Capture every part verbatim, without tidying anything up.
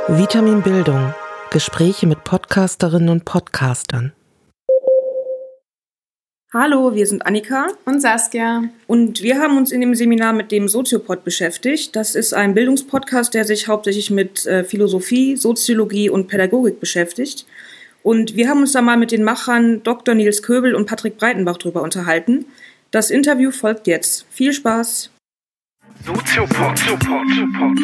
Vitamin Bildung. Gespräche mit Podcasterinnen und Podcastern. Hallo, wir sind Annika und Saskia und wir haben uns in dem Seminar mit dem Soziopod beschäftigt. Das ist ein Bildungspodcast, der sich hauptsächlich mit äh, Philosophie, Soziologie und Pädagogik beschäftigt. Und wir haben uns da mal mit den Machern Doktor Nils Köbel und Patrick Breitenbach drüber unterhalten. Das Interview folgt jetzt. Viel Spaß! Soziopod, Soziopod, Soziopod.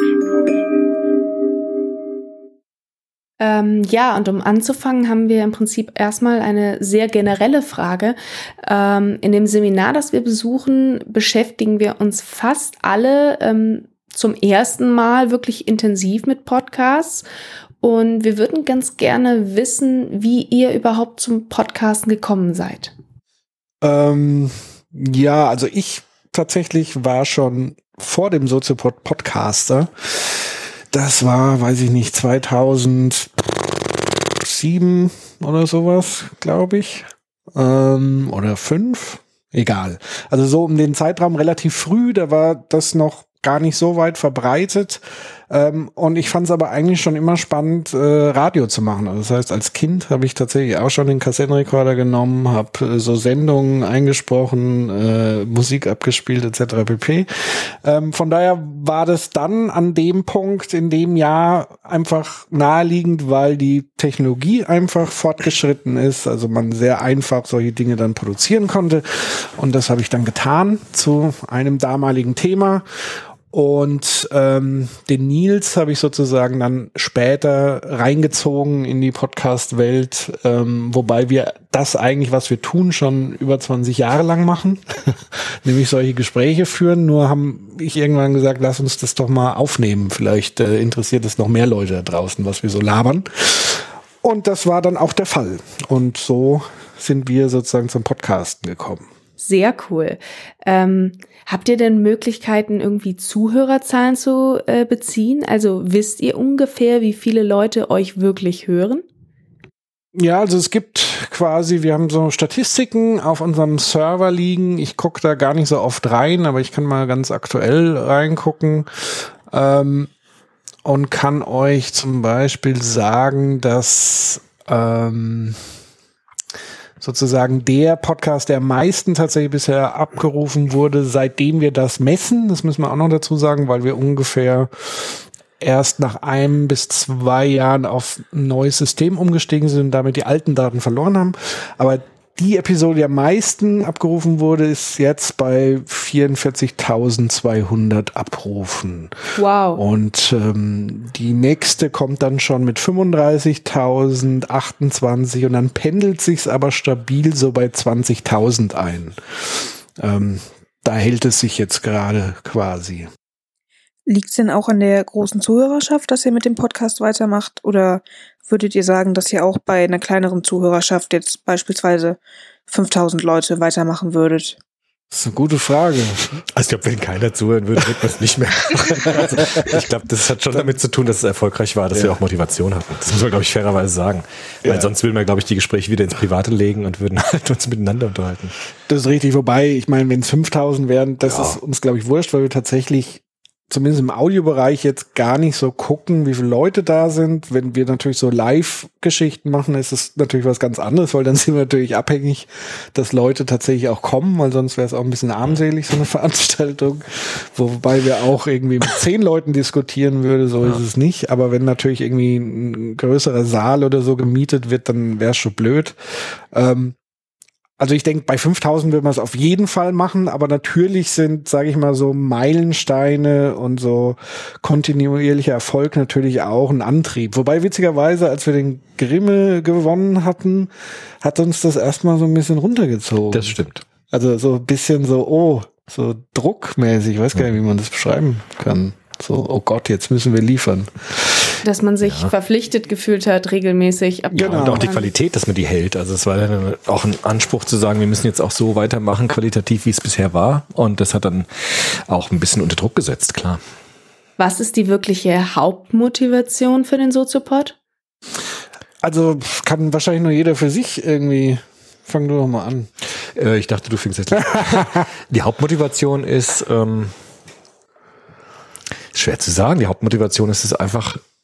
Ähm, ja, und um anzufangen, haben wir im Prinzip erstmal eine sehr generelle Frage. Ähm, in dem Seminar, das wir besuchen, beschäftigen wir uns fast alle ähm, zum ersten Mal wirklich intensiv mit Podcasts. Und wir würden ganz gerne wissen, wie ihr überhaupt zum Podcasten gekommen seid. Ähm, ja, also ich tatsächlich war schon vor dem Soziopod Podcaster. Das war, weiß ich nicht, zweitausendsieben oder sowas, glaube ich. Ähm, oder fünf. Egal. Also so um den Zeitraum relativ früh, da war das noch gar nicht so weit verbreitet. Ähm, und ich fand es aber eigentlich schon immer spannend, äh, Radio zu machen. Also das heißt, als Kind habe ich tatsächlich auch schon den Kassettenrekorder genommen, habe äh, so Sendungen eingesprochen, äh, Musik abgespielt et cetera pp. Ähm, von daher war das dann an dem Punkt in dem Jahr einfach naheliegend, weil die Technologie einfach fortgeschritten ist, also man sehr einfach solche Dinge dann produzieren konnte. Und das habe ich dann getan zu einem damaligen Thema. Und ähm, den Nils habe ich sozusagen dann später reingezogen in die Podcast-Welt, ähm, wobei wir das eigentlich, was wir tun, schon über zwanzig Jahre lang machen, nämlich solche Gespräche führen. Nur haben ich irgendwann gesagt, lass uns das doch mal aufnehmen. Vielleicht äh, interessiert es noch mehr Leute da draußen, was wir so labern. Und das war dann auch der Fall. Und so sind wir sozusagen zum Podcasten gekommen. Sehr cool. Ähm, habt ihr denn Möglichkeiten, irgendwie Zuhörerzahlen zu äh, beziehen? Also wisst ihr ungefähr, wie viele Leute euch wirklich hören? Ja, also es gibt quasi, wir haben so Statistiken auf unserem Server liegen. Ich gucke da gar nicht so oft rein, aber ich kann mal ganz aktuell reingucken ähm, und kann euch zum Beispiel sagen, dass ähm, sozusagen der Podcast, der am meisten tatsächlich bisher abgerufen wurde, seitdem wir das messen. Das müssen wir auch noch dazu sagen, weil wir ungefähr erst nach einem bis zwei Jahren auf ein neues System umgestiegen sind und damit die alten Daten verloren haben. Aber die Episode, die am meisten abgerufen wurde, ist jetzt bei vierundvierzigtausendzweihundert Abrufen. Wow. Und ähm, die nächste kommt dann schon mit fünfunddreißigtausendachtundzwanzig und dann pendelt sich's aber stabil so bei zwanzigtausend ein. Ähm, da hält es sich jetzt gerade quasi. Liegt es denn auch an der großen Zuhörerschaft, dass ihr mit dem Podcast weitermacht? Oder würdet ihr sagen, dass ihr auch bei einer kleineren Zuhörerschaft jetzt beispielsweise fünftausend Leute weitermachen würdet? Das ist eine gute Frage. Also ich glaube, wenn keiner zuhören würde, wird man es nicht mehr. Also ich glaube, das hat schon damit zu tun, dass es erfolgreich war, dass ja. wir auch Motivation hatten. Das muss man, glaube ich, fairerweise sagen. Ja. Weil sonst würden wir, glaube ich, die Gespräche wieder ins Private legen und würden halt uns miteinander unterhalten. Das ist richtig. Wobei, ich meine, wenn es fünftausend wären, das ja. ist uns, glaube ich, wurscht, weil wir tatsächlich zumindest im Audiobereich jetzt gar nicht so gucken, wie viele Leute da sind. Wenn wir natürlich so Live-Geschichten machen, ist es natürlich was ganz anderes, weil dann sind wir natürlich abhängig, dass Leute tatsächlich auch kommen, weil sonst wäre es auch ein bisschen armselig, so eine Veranstaltung. Wobei wir auch irgendwie mit zehn Leuten diskutieren würden, so ja. ist es nicht. Aber wenn natürlich irgendwie ein größerer Saal oder so gemietet wird, dann wäre es schon blöd. Ähm, Also ich denke, bei fünftausend will man es auf jeden Fall machen, aber natürlich sind, sage ich mal, so Meilensteine und so kontinuierlicher Erfolg natürlich auch ein Antrieb. Wobei witzigerweise, als wir den Grimme gewonnen hatten, hat uns das erstmal so ein bisschen runtergezogen. Das stimmt. Also so ein bisschen so, oh, so druckmäßig, ich weiß gar nicht, wie man das beschreiben kann. So, oh Gott, jetzt müssen wir liefern. Dass man sich ja. verpflichtet gefühlt hat, regelmäßig ab. Genau. Und auch die Qualität, dass man die hält. Also es war dann auch ein Anspruch zu sagen, wir müssen jetzt auch so weitermachen, qualitativ, wie es bisher war. Und das hat dann auch ein bisschen unter Druck gesetzt, klar. Was ist die wirkliche Hauptmotivation für den Soziopod? Also kann wahrscheinlich nur jeder für sich irgendwie. Fang du doch mal an. Äh, ich dachte, du fängst jetzt an. Die Hauptmotivation ist, ähm, schwer zu sagen, die Hauptmotivation ist es einfach,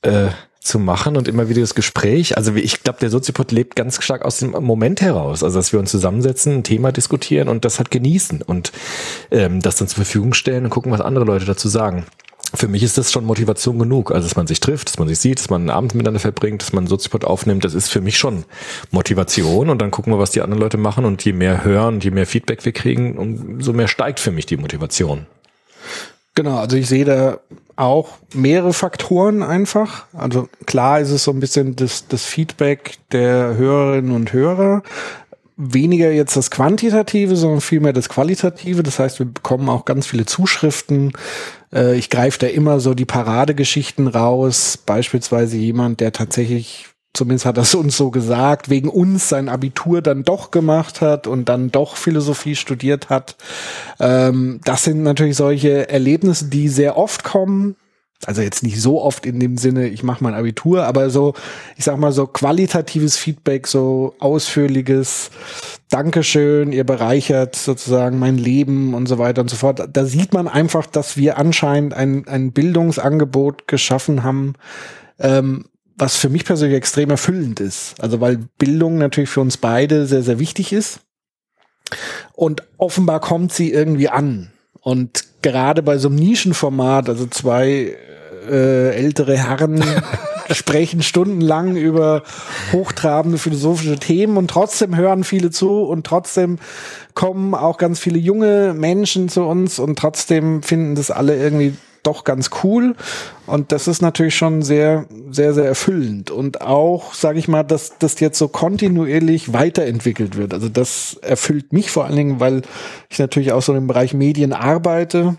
äh, zu machen und immer wieder das Gespräch. Also ich glaube, der Soziopod lebt ganz stark aus dem Moment heraus. Also dass wir uns zusammensetzen, ein Thema diskutieren und das halt genießen und ähm, das dann zur Verfügung stellen und gucken, was andere Leute dazu sagen. Für mich ist das schon Motivation genug. Also dass man sich trifft, dass man sich sieht, dass man einen Abend miteinander verbringt, dass man einen Soziopod aufnimmt, das ist für mich schon Motivation. Und dann gucken wir, was die anderen Leute machen. Und je mehr hören und je mehr Feedback wir kriegen, umso mehr steigt für mich die Motivation. Genau, also ich sehe da auch mehrere Faktoren einfach. Also klar ist es so ein bisschen das, das Feedback der Hörerinnen und Hörer. Weniger jetzt das Quantitative, sondern vielmehr das Qualitative. Das heißt, wir bekommen auch ganz viele Zuschriften. Äh, ich greife da immer so die Paradegeschichten raus. Beispielsweise jemand, der tatsächlich, zumindest hat das uns so gesagt, wegen uns sein Abitur dann doch gemacht hat und dann doch Philosophie studiert hat. Ähm, das sind natürlich solche Erlebnisse, die sehr oft kommen. Also jetzt nicht so oft in dem Sinne, ich mache mein Abitur, aber so, ich sag mal so qualitatives Feedback, so ausführliches Dankeschön, ihr bereichert sozusagen mein Leben und so weiter und so fort. Da sieht man einfach, dass wir anscheinend ein, ein Bildungsangebot geschaffen haben, ähm, was für mich persönlich extrem erfüllend ist. Also weil Bildung natürlich für uns beide sehr, sehr wichtig ist. Und offenbar kommt sie irgendwie an. Und gerade bei so einem Nischenformat, also zwei äh, ältere Herren sprechen stundenlang über hochtrabende philosophische Themen und trotzdem hören viele zu und trotzdem kommen auch ganz viele junge Menschen zu uns und trotzdem finden das alle irgendwie doch ganz cool. Und das ist natürlich schon sehr, sehr, sehr erfüllend. Und auch, sage ich mal, dass das jetzt so kontinuierlich weiterentwickelt wird. Also das erfüllt mich vor allen Dingen, weil ich natürlich auch so im Bereich Medien arbeite.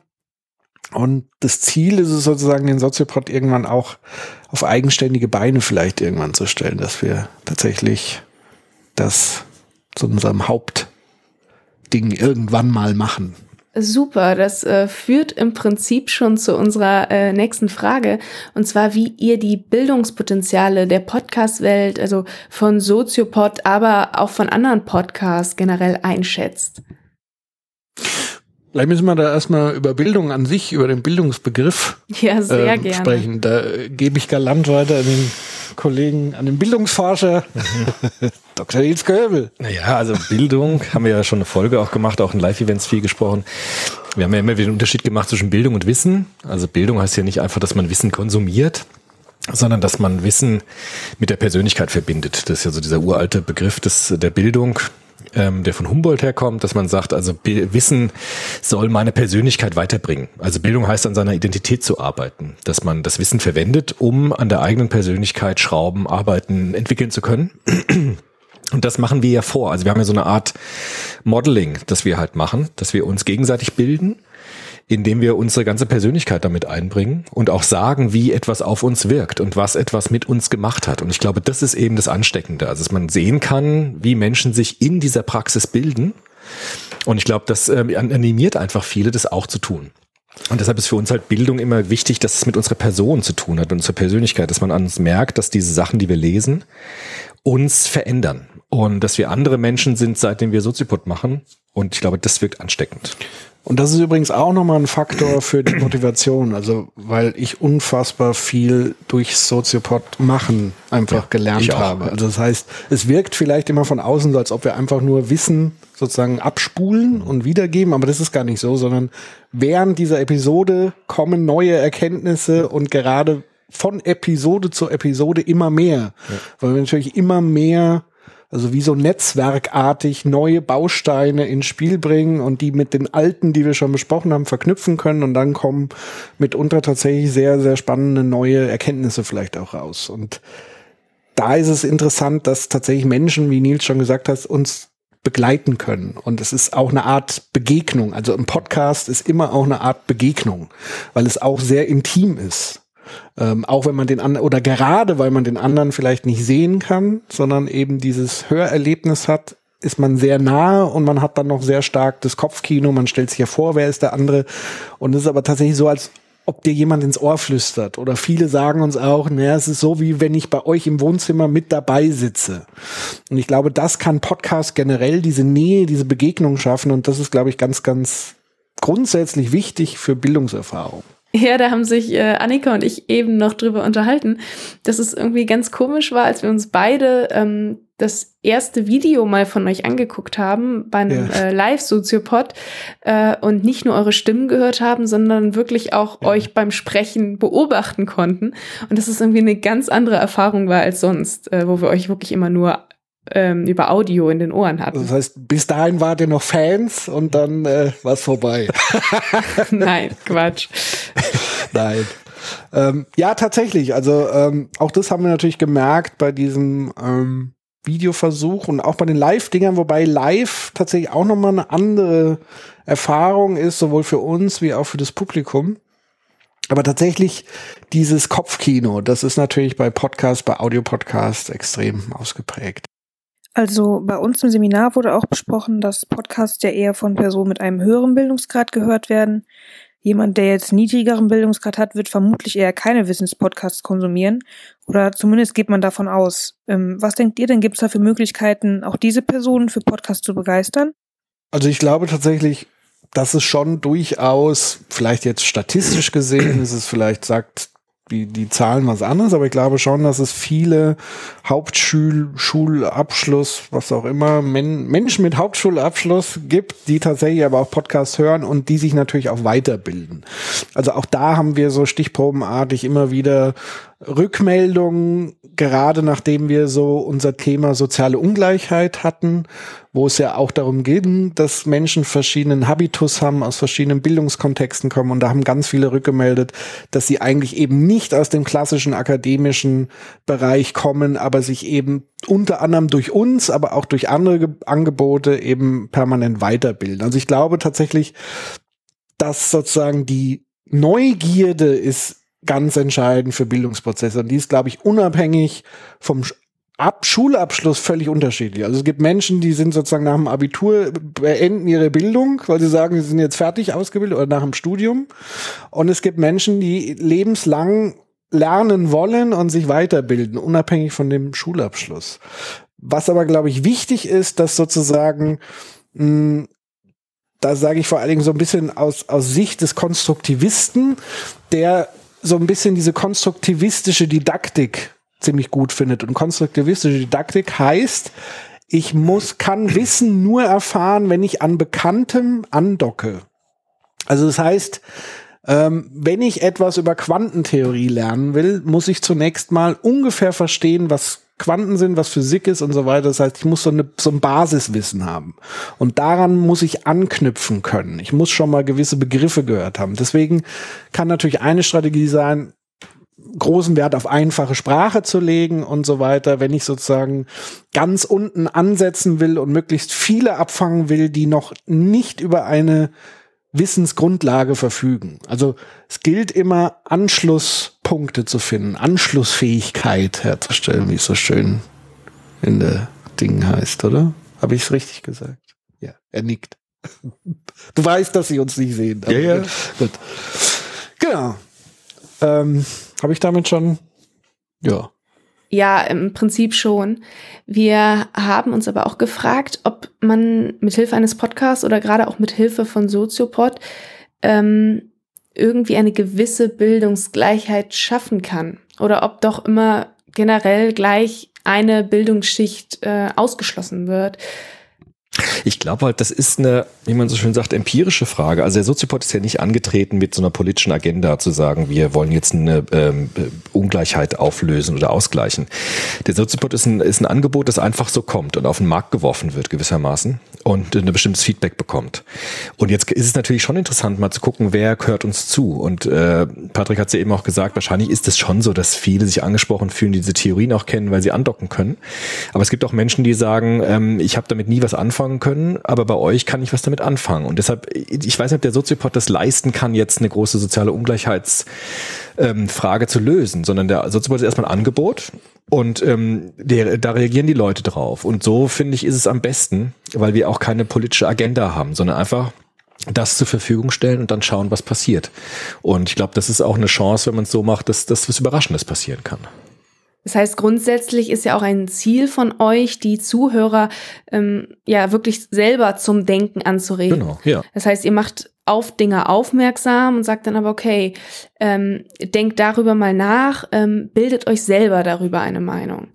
Und das Ziel ist es sozusagen, den Soziopod irgendwann auch auf eigenständige Beine vielleicht irgendwann zu stellen, dass wir tatsächlich das zu unserem Hauptding irgendwann mal machen. Super, das äh, führt im Prinzip schon zu unserer äh, nächsten Frage, und zwar, wie ihr die Bildungspotenziale der Podcast-Welt, also von Soziopod, aber auch von anderen Podcasts generell einschätzt. Vielleicht müssen wir da erstmal über Bildung an sich, über den Bildungsbegriff ja, sehr äh, gerne. sprechen. Da äh, gebe ich galant weiter an den Kollegen, an den Bildungsforscher Doktor Nils Göbel. Naja, also Bildung, haben wir ja schon eine Folge auch gemacht, auch in Live-Events viel gesprochen. Wir haben ja immer wieder den Unterschied gemacht zwischen Bildung und Wissen. Also Bildung heißt ja nicht einfach, dass man Wissen konsumiert, sondern dass man Wissen mit der Persönlichkeit verbindet. Das ist ja so dieser uralte Begriff des, der Bildung, ähm, der von Humboldt herkommt, dass man sagt, also B- Wissen soll meine Persönlichkeit weiterbringen. Also Bildung heißt, an seiner Identität zu arbeiten, dass man das Wissen verwendet, um an der eigenen Persönlichkeit schrauben, arbeiten, entwickeln zu können. Und das machen wir ja vor. Also wir haben ja so eine Art Modeling, das wir halt machen, dass wir uns gegenseitig bilden, indem wir unsere ganze Persönlichkeit damit einbringen und auch sagen, wie etwas auf uns wirkt und was etwas mit uns gemacht hat. Und ich glaube, das ist eben das Ansteckende. Also dass man sehen kann, wie Menschen sich in dieser Praxis bilden. Und ich glaube, das äh, animiert einfach viele, das auch zu tun. Und deshalb ist für uns halt Bildung immer wichtig, dass es mit unserer Person zu tun hat, mit unserer Persönlichkeit, dass man an uns merkt, dass diese Sachen, die wir lesen, uns verändern. Und dass wir andere Menschen sind, seitdem wir Soziopod machen. Und ich glaube, das wirkt ansteckend. Und das ist übrigens auch nochmal ein Faktor für die Motivation. Also, weil ich unfassbar viel durch Soziopod machen einfach ja, gelernt habe. Also das heißt, es wirkt vielleicht immer von außen so, als ob wir einfach nur Wissen sozusagen abspulen und wiedergeben. Aber das ist gar nicht so, sondern während dieser Episode kommen neue Erkenntnisse und gerade von Episode zu Episode immer mehr. Ja. Weil wir natürlich immer mehr, also wie so netzwerkartig neue Bausteine ins Spiel bringen und die mit den alten, die wir schon besprochen haben, verknüpfen können, und dann kommen mitunter tatsächlich sehr, sehr spannende neue Erkenntnisse vielleicht auch raus. Und da ist es interessant, dass tatsächlich Menschen, wie Nils schon gesagt hat, uns begleiten können. Und es ist auch eine Art Begegnung. Also ein Podcast ist immer auch eine Art Begegnung, weil es auch sehr intim ist. Ähm, auch wenn man den anderen, oder gerade weil man den anderen vielleicht nicht sehen kann, sondern eben dieses Hörerlebnis hat, ist man sehr nahe und man hat dann noch sehr stark das Kopfkino, man stellt sich ja vor, wer ist der andere, und es ist aber tatsächlich so, als ob dir jemand ins Ohr flüstert, oder viele sagen uns auch, naja, es ist so, wie wenn ich bei euch im Wohnzimmer mit dabei sitze. Und ich glaube, das kann Podcast generell, diese Nähe, diese Begegnung schaffen, und das ist, glaube ich, ganz, ganz grundsätzlich wichtig für Bildungserfahrung. Ja, da haben sich äh, Annika und ich eben noch drüber unterhalten, dass es irgendwie ganz komisch war, als wir uns beide ähm, das erste Video mal von euch angeguckt haben, bei einem ja. äh, Live-Soziopod äh, und nicht nur eure Stimmen gehört haben, sondern wirklich auch ja. euch beim Sprechen beobachten konnten. Und dass es irgendwie eine ganz andere Erfahrung war als sonst, äh, wo wir euch wirklich immer nur ähm, über Audio in den Ohren hatten. Das heißt, bis dahin wart ihr noch Fans und dann äh, war es vorbei. Nein, Quatsch. Nein. Ähm, ja, tatsächlich. Also ähm, auch das haben wir natürlich gemerkt bei diesem ähm, Videoversuch und auch bei den Live-Dingern, wobei Live tatsächlich auch nochmal eine andere Erfahrung ist, sowohl für uns wie auch für das Publikum. Aber tatsächlich dieses Kopfkino, das ist natürlich bei Podcasts, bei Audio-Podcasts extrem ausgeprägt. Also bei uns im Seminar wurde auch besprochen, dass Podcasts ja eher von Personen mit einem höheren Bildungsgrad gehört werden. Jemand, der jetzt niedrigeren Bildungsgrad hat, wird vermutlich eher keine Wissenspodcasts konsumieren. Oder zumindest geht man davon aus. Ähm, was denkt ihr denn, gibt es da für Möglichkeiten, auch diese Personen für Podcasts zu begeistern? Also ich glaube tatsächlich, dass es schon durchaus, vielleicht jetzt statistisch gesehen, ist es vielleicht sagt, die, die Zahlen was anderes, aber ich glaube schon, dass es viele Hauptschulabschluss, was auch immer, Men- Menschen mit Hauptschulabschluss gibt, die tatsächlich aber auch Podcasts hören und die sich natürlich auch weiterbilden. Also auch da haben wir so stichprobenartig immer wieder Rückmeldungen, gerade nachdem wir so unser Thema soziale Ungleichheit hatten, wo es ja auch darum ging, dass Menschen verschiedenen Habitus haben, aus verschiedenen Bildungskontexten kommen, und da haben ganz viele rückgemeldet, dass sie eigentlich eben nicht aus dem klassischen akademischen Bereich kommen, aber sich eben unter anderem durch uns, aber auch durch andere Ge- Angebote eben permanent weiterbilden. Also ich glaube tatsächlich, dass sozusagen die Neugierde ist ganz entscheidend für Bildungsprozesse. Und die ist, glaube ich, unabhängig vom Ab- Schulabschluss völlig unterschiedlich. Also es gibt Menschen, die sind sozusagen nach dem Abitur, beenden ihre Bildung, weil sie sagen, sie sind jetzt fertig ausgebildet, oder nach dem Studium. Und es gibt Menschen, die lebenslang lernen wollen und sich weiterbilden, unabhängig von dem Schulabschluss. Was aber, glaube ich, wichtig ist, dass sozusagen mh, da sage ich vor allen Dingen so ein bisschen aus, aus Sicht des Konstruktivisten, der so ein bisschen diese konstruktivistische Didaktik ziemlich gut findet. Und konstruktivistische Didaktik heißt, ich muss, kann Wissen nur erfahren, wenn ich an Bekanntem andocke. Also das heißt, ähm, wenn ich etwas über Quantentheorie lernen will, muss ich zunächst mal ungefähr verstehen, was Quanten sind, was Physik ist und so weiter. Das heißt, ich muss so, eine, so ein Basiswissen haben. Und daran muss ich anknüpfen können. Ich muss schon mal gewisse Begriffe gehört haben. Deswegen kann natürlich eine Strategie sein, großen Wert auf einfache Sprache zu legen und so weiter. Wenn ich sozusagen ganz unten ansetzen will und möglichst viele abfangen will, die noch nicht über eine Wissensgrundlage verfügen. Also es gilt immer, Anschlusspunkte zu finden, Anschlussfähigkeit herzustellen, wie es so schön in der Ding heißt, oder? Habe ich es richtig gesagt? Ja, er nickt. Du weißt, dass sie uns nicht sehen. Ja, ja. Gut. Genau. Ähm, habe ich damit schon? Ja. Ja, im Prinzip schon. Wir haben uns aber auch gefragt, ob man mithilfe eines Podcasts oder gerade auch mithilfe von Soziopod ähm, irgendwie eine gewisse Bildungsgleichheit schaffen kann. Oder ob doch immer generell gleich eine Bildungsschicht äh, ausgeschlossen wird. Ich glaube halt, das ist eine, wie man so schön sagt, empirische Frage. Also der Soziopod ist ja nicht angetreten mit so einer politischen Agenda zu sagen, wir wollen jetzt eine ähm, Ungleichheit auflösen oder ausgleichen. Der Soziopod ist ein, ist ein Angebot, das einfach so kommt und auf den Markt geworfen wird gewissermaßen und ein bestimmtes Feedback bekommt. Und jetzt ist es natürlich schon interessant, mal zu gucken, wer hört uns zu. Und äh, Patrick hat es ja eben auch gesagt, wahrscheinlich ist es schon so, dass viele sich angesprochen fühlen, die diese Theorien auch kennen, weil sie andocken können. Aber es gibt auch Menschen, die sagen, ähm, ich habe damit nie was anfangen können, aber bei euch kann ich was damit anfangen. Und deshalb, ich weiß nicht, ob der Soziopod das leisten kann, jetzt eine große soziale Ungleichheitsfrage ähm, zu lösen, sondern der Soziopod ist erstmal ein Angebot und ähm, der, da reagieren die Leute drauf. Und so, finde ich, ist es am besten, weil wir auch keine politische Agenda haben, sondern einfach das zur Verfügung stellen und dann schauen, was passiert. Und ich glaube, das ist auch eine Chance, wenn man es so macht, dass, dass was Überraschendes passieren kann. Das heißt, grundsätzlich ist ja auch ein Ziel von euch, die Zuhörer ähm, ja wirklich selber zum Denken anzuregen. Genau, ja. Das heißt, ihr macht auf Dinge aufmerksam und sagt dann aber, okay, ähm, denkt darüber mal nach, ähm, bildet euch selber darüber eine Meinung.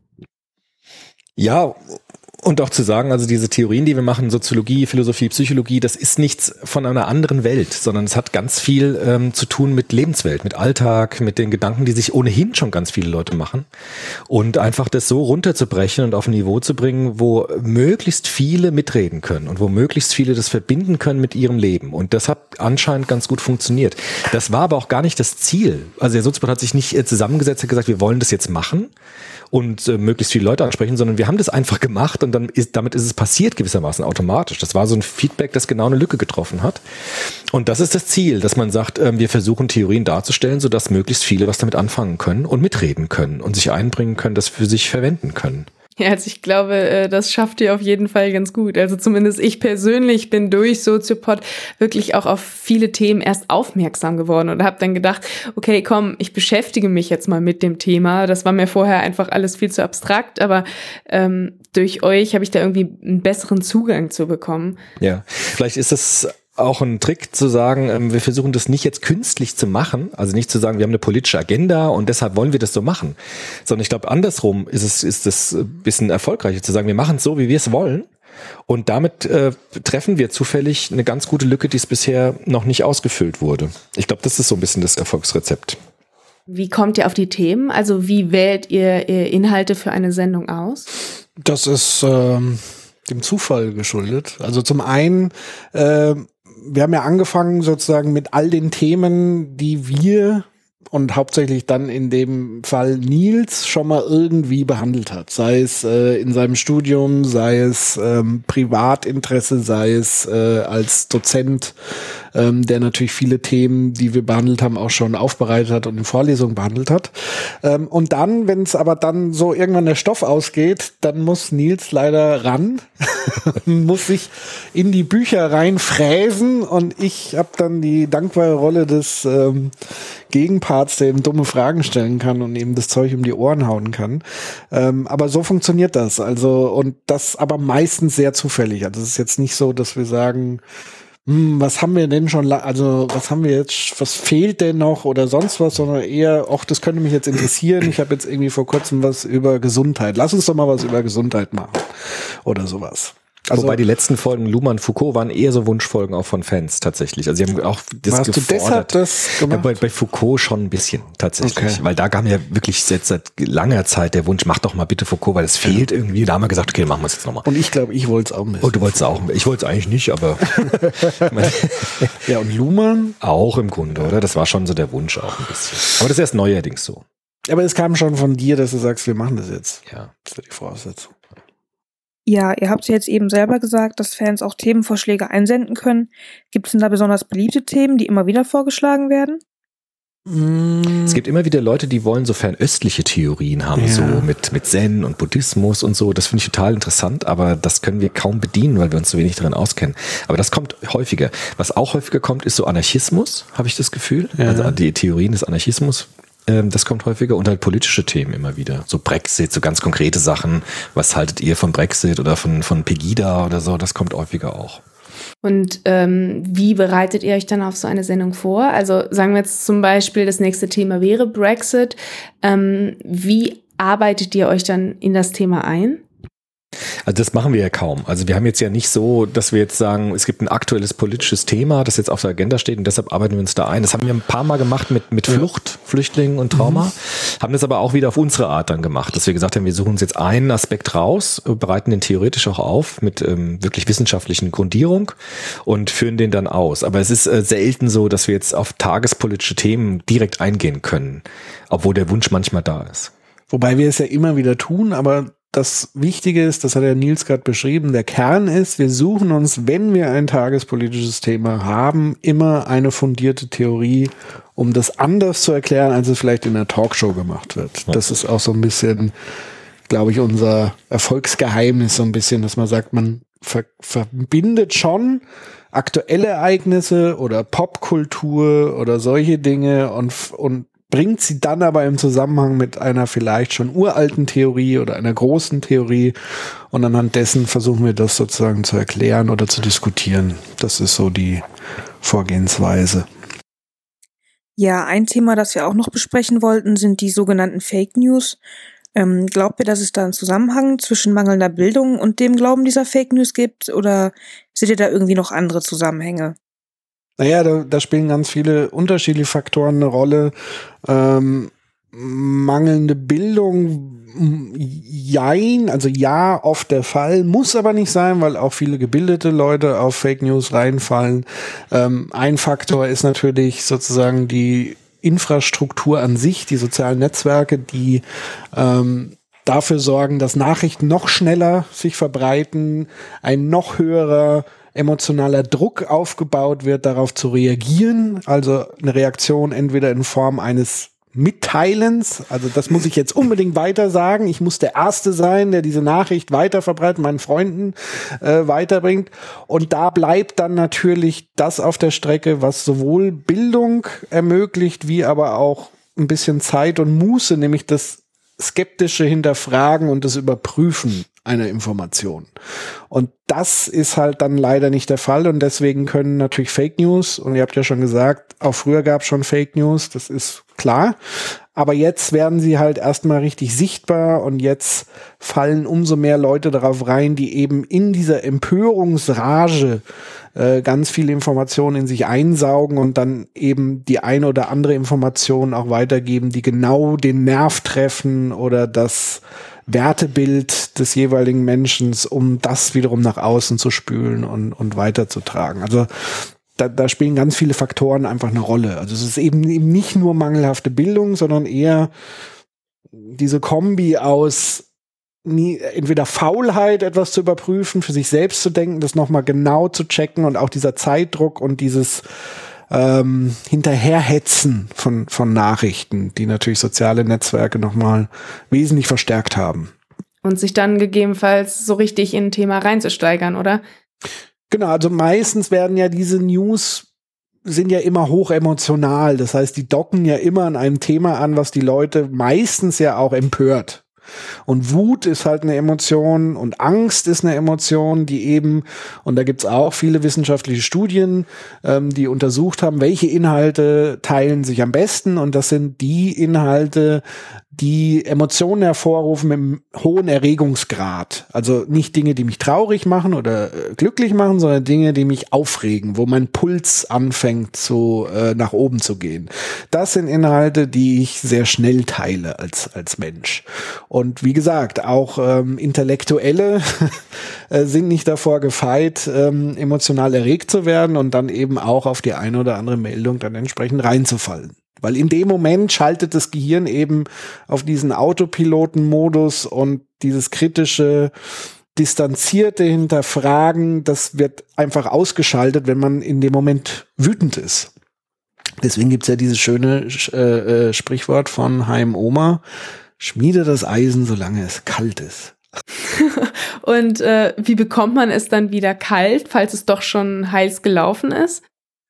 Ja, und auch zu sagen, also diese Theorien, die wir machen, Soziologie, Philosophie, Psychologie, das ist nichts von einer anderen Welt, sondern es hat ganz viel ähm, zu tun mit Lebenswelt, mit Alltag, mit den Gedanken, die sich ohnehin schon ganz viele Leute machen. Und einfach das so runterzubrechen und auf ein Niveau zu bringen, wo möglichst viele mitreden können und wo möglichst viele das verbinden können mit ihrem Leben. Und das hat anscheinend ganz gut funktioniert. Das war aber auch gar nicht das Ziel. Also der Soziopod hat sich nicht äh, zusammengesetzt und gesagt, wir wollen das jetzt machen und äh, möglichst viele Leute ansprechen, sondern wir haben das einfach gemacht und dann ist, damit ist es passiert gewissermaßen automatisch. Das war so ein Feedback, das genau eine Lücke getroffen hat. Und das ist das Ziel, dass man sagt, äh, wir versuchen Theorien darzustellen, sodass möglichst viele was damit anfangen können und mitreden können und sich einbringen können, das für sich verwenden können. Ja, also ich glaube, das schafft ihr auf jeden Fall ganz gut. Also zumindest ich persönlich bin durch Soziopod wirklich auch auf viele Themen erst aufmerksam geworden und habe dann gedacht, okay, komm, ich beschäftige mich jetzt mal mit dem Thema. Das war mir vorher einfach alles viel zu abstrakt, aber ähm, durch euch habe ich da irgendwie einen besseren Zugang zu bekommen. Ja, vielleicht ist es auch ein Trick zu sagen, wir versuchen das nicht jetzt künstlich zu machen, also nicht zu sagen, wir haben eine politische Agenda und deshalb wollen wir das so machen, sondern ich glaube, andersrum ist es ist es ein bisschen erfolgreicher zu sagen, wir machen es so, wie wir es wollen und damit äh, treffen wir zufällig eine ganz gute Lücke, die es bisher noch nicht ausgefüllt wurde. Ich glaube, das ist so ein bisschen das Erfolgsrezept. Wie kommt ihr auf die Themen? Also wie wählt ihr, ihr Inhalte für eine Sendung aus? Das ist ähm, dem Zufall geschuldet. Also zum einen äh, wir haben ja angefangen sozusagen mit all den Themen, die wir und hauptsächlich dann in dem Fall Nils schon mal irgendwie behandelt hat. Sei es äh, in seinem Studium, sei es ähm, Privatinteresse, sei es äh, als Dozent, ähm, der natürlich viele Themen, die wir behandelt haben, auch schon aufbereitet hat und in Vorlesungen behandelt hat. Ähm, und dann, wenn es aber dann so irgendwann der Stoff ausgeht, dann muss Nils leider ran, muss sich in die Bücher reinfräsen und ich habe dann die dankbare Rolle des ähm, Gegenparts, der eben dumme Fragen stellen kann und eben das Zeug um die Ohren hauen kann. Ähm, aber so funktioniert das. Also, und das aber meistens sehr zufällig. Also es ist jetzt nicht so, dass wir sagen, hm, was haben wir denn schon, also was haben wir jetzt, was fehlt denn noch oder sonst was, sondern eher, ach, das könnte mich jetzt interessieren. Ich habe jetzt irgendwie vor kurzem was über Gesundheit. Lass uns doch mal was über Gesundheit machen oder sowas. Also, wobei die letzten Folgen Luhmann Foucault waren eher so Wunschfolgen auch von Fans tatsächlich. Also sie haben auch das hast gefordert. Du deshalb das gemacht? Ja, bei, bei Foucault schon ein bisschen tatsächlich, okay. Weil da kam ja wirklich jetzt seit langer Zeit der Wunsch, mach doch mal bitte Foucault, weil es fehlt ja. irgendwie. Da haben wir gesagt, okay, machen wir es jetzt nochmal. Und ich glaube, ich wollte es auch ein bisschen. Oh, du wolltest auch, ich wollte es eigentlich nicht, aber ja, und Luhmann? Auch im Grunde, oder? Das war schon so der Wunsch auch ein bisschen. Aber das ist erst neuerdings so. Aber es kam schon von dir, dass du sagst, wir machen das jetzt. Ja. Das ist die Voraussetzung. Ja, ihr habt jetzt eben selber gesagt, dass Fans auch Themenvorschläge einsenden können. Gibt es denn da besonders beliebte Themen, die immer wieder vorgeschlagen werden? Es gibt immer wieder Leute, die wollen so fernöstliche Theorien haben, ja. so mit, mit Zen und Buddhismus und so. Das finde ich total interessant, aber das können wir kaum bedienen, weil wir uns so wenig darin auskennen. Aber das kommt häufiger. Was auch häufiger kommt, ist so Anarchismus, habe ich das Gefühl. Ja. Also die Theorien des Anarchismus. Das kommt häufiger und halt politische Themen immer wieder. So Brexit, so ganz konkrete Sachen. Was haltet ihr von Brexit oder von, von Pegida oder so? Das kommt häufiger auch. Und ähm, wie bereitet ihr euch dann auf so eine Sendung vor? Also sagen wir jetzt zum Beispiel, das nächste Thema wäre Brexit. Ähm, wie arbeitet ihr euch dann in das Thema ein? Also das machen wir ja kaum. Also wir haben jetzt ja nicht so, dass wir jetzt sagen, es gibt ein aktuelles politisches Thema, das jetzt auf der Agenda steht und deshalb arbeiten wir uns da ein. Das haben wir ein paar Mal gemacht mit, mit Flucht, Flüchtlingen und Trauma, mhm. haben das aber auch wieder auf unsere Art dann gemacht, dass wir gesagt haben, wir suchen uns jetzt einen Aspekt raus, bereiten den theoretisch auch auf mit ähm, wirklich wissenschaftlichen Grundierung und führen den dann aus. Aber es ist äh, selten so, dass wir jetzt auf tagespolitische Themen direkt eingehen können, obwohl der Wunsch manchmal da ist. Wobei wir es ja immer wieder tun, aber das Wichtige ist, das hat der Nils gerade beschrieben, der Kern ist, wir suchen uns, wenn wir ein tagespolitisches Thema haben, immer eine fundierte Theorie, um das anders zu erklären, als es vielleicht in einer Talkshow gemacht wird. Ja. Das ist auch so ein bisschen, glaube ich, unser Erfolgsgeheimnis, so ein bisschen, dass man sagt, man ver- verbindet schon aktuelle Ereignisse oder Popkultur oder solche Dinge und, und bringt sie dann aber im Zusammenhang mit einer vielleicht schon uralten Theorie oder einer großen Theorie und anhand dessen versuchen wir das sozusagen zu erklären oder zu diskutieren. Das ist so die Vorgehensweise. Ja, ein Thema, das wir auch noch besprechen wollten, sind die sogenannten Fake News. Ähm, glaubt ihr, dass es da einen Zusammenhang zwischen mangelnder Bildung und dem Glauben dieser Fake News gibt oder seht ihr da irgendwie noch andere Zusammenhänge? Naja, da, da spielen ganz viele unterschiedliche Faktoren eine Rolle. Ähm, mangelnde Bildung, jein, also ja, oft der Fall, muss aber nicht sein, weil auch viele gebildete Leute auf Fake News reinfallen. Ähm, ein Faktor ist natürlich sozusagen die Infrastruktur an sich, die sozialen Netzwerke, die ähm, dafür sorgen, dass Nachrichten noch schneller sich verbreiten, ein noch höherer emotionaler Druck aufgebaut wird, darauf zu reagieren. Also eine Reaktion entweder in Form eines Mitteilens, also das muss ich jetzt unbedingt weiter sagen. Ich muss der Erste sein, der diese Nachricht weiter verbreitet, meinen Freunden äh, weiterbringt. Und da bleibt dann natürlich das auf der Strecke, was sowohl Bildung ermöglicht, wie aber auch ein bisschen Zeit und Muße, nämlich das skeptische Hinterfragen und das Überprüfen einer Information. Und das ist halt dann leider nicht der Fall und deswegen können natürlich Fake News, und ihr habt ja schon gesagt, auch früher gab es schon Fake News, das ist klar, aber jetzt werden sie halt erstmal richtig sichtbar und jetzt fallen umso mehr Leute darauf rein, die eben in dieser Empörungsrage äh, ganz viele Informationen in sich einsaugen und dann eben die eine oder andere Information auch weitergeben, die genau den Nerv treffen oder das Wertebild des jeweiligen Menschen, um das wiederum nach außen zu spülen und, und weiterzutragen. Also da, da spielen ganz viele Faktoren einfach eine Rolle. Also es ist eben, eben nicht nur mangelhafte Bildung, sondern eher diese Kombi aus nie, entweder Faulheit, etwas zu überprüfen, für sich selbst zu denken, das nochmal genau zu checken und auch dieser Zeitdruck und dieses ähm, Hinterherhetzen von, von Nachrichten, die natürlich soziale Netzwerke nochmal wesentlich verstärkt haben. Und sich dann gegebenenfalls so richtig in ein Thema reinzusteigern, oder? Genau, also meistens werden ja diese News sind ja immer hoch emotional. Das heißt, die docken ja immer an einem Thema an, was die Leute meistens ja auch empört. Und Wut ist halt eine Emotion und Angst ist eine Emotion, die eben, und da gibt's auch viele wissenschaftliche Studien, ähm, die untersucht haben, welche Inhalte teilen sich am besten. Und das sind die Inhalte, die Emotionen hervorrufen mit einem hohen Erregungsgrad. Also nicht Dinge, die mich traurig machen oder äh, glücklich machen, sondern Dinge, die mich aufregen, wo mein Puls anfängt zu äh, nach oben zu gehen. Das sind Inhalte, die ich sehr schnell teile als als Mensch. Und wie gesagt, auch ähm, Intellektuelle äh, sind nicht davor gefeit, ähm, emotional erregt zu werden und dann eben auch auf die eine oder andere Meldung dann entsprechend reinzufallen. Weil in dem Moment schaltet das Gehirn eben auf diesen Autopiloten-Modus und dieses kritische, distanzierte Hinterfragen, das wird einfach ausgeschaltet, wenn man in dem Moment wütend ist. Deswegen gibt's ja dieses schöne äh, äh, Sprichwort von Chaim Omer, schmiede das Eisen, solange es kalt ist. Und äh, wie bekommt man es dann wieder kalt, falls es doch schon heiß gelaufen ist?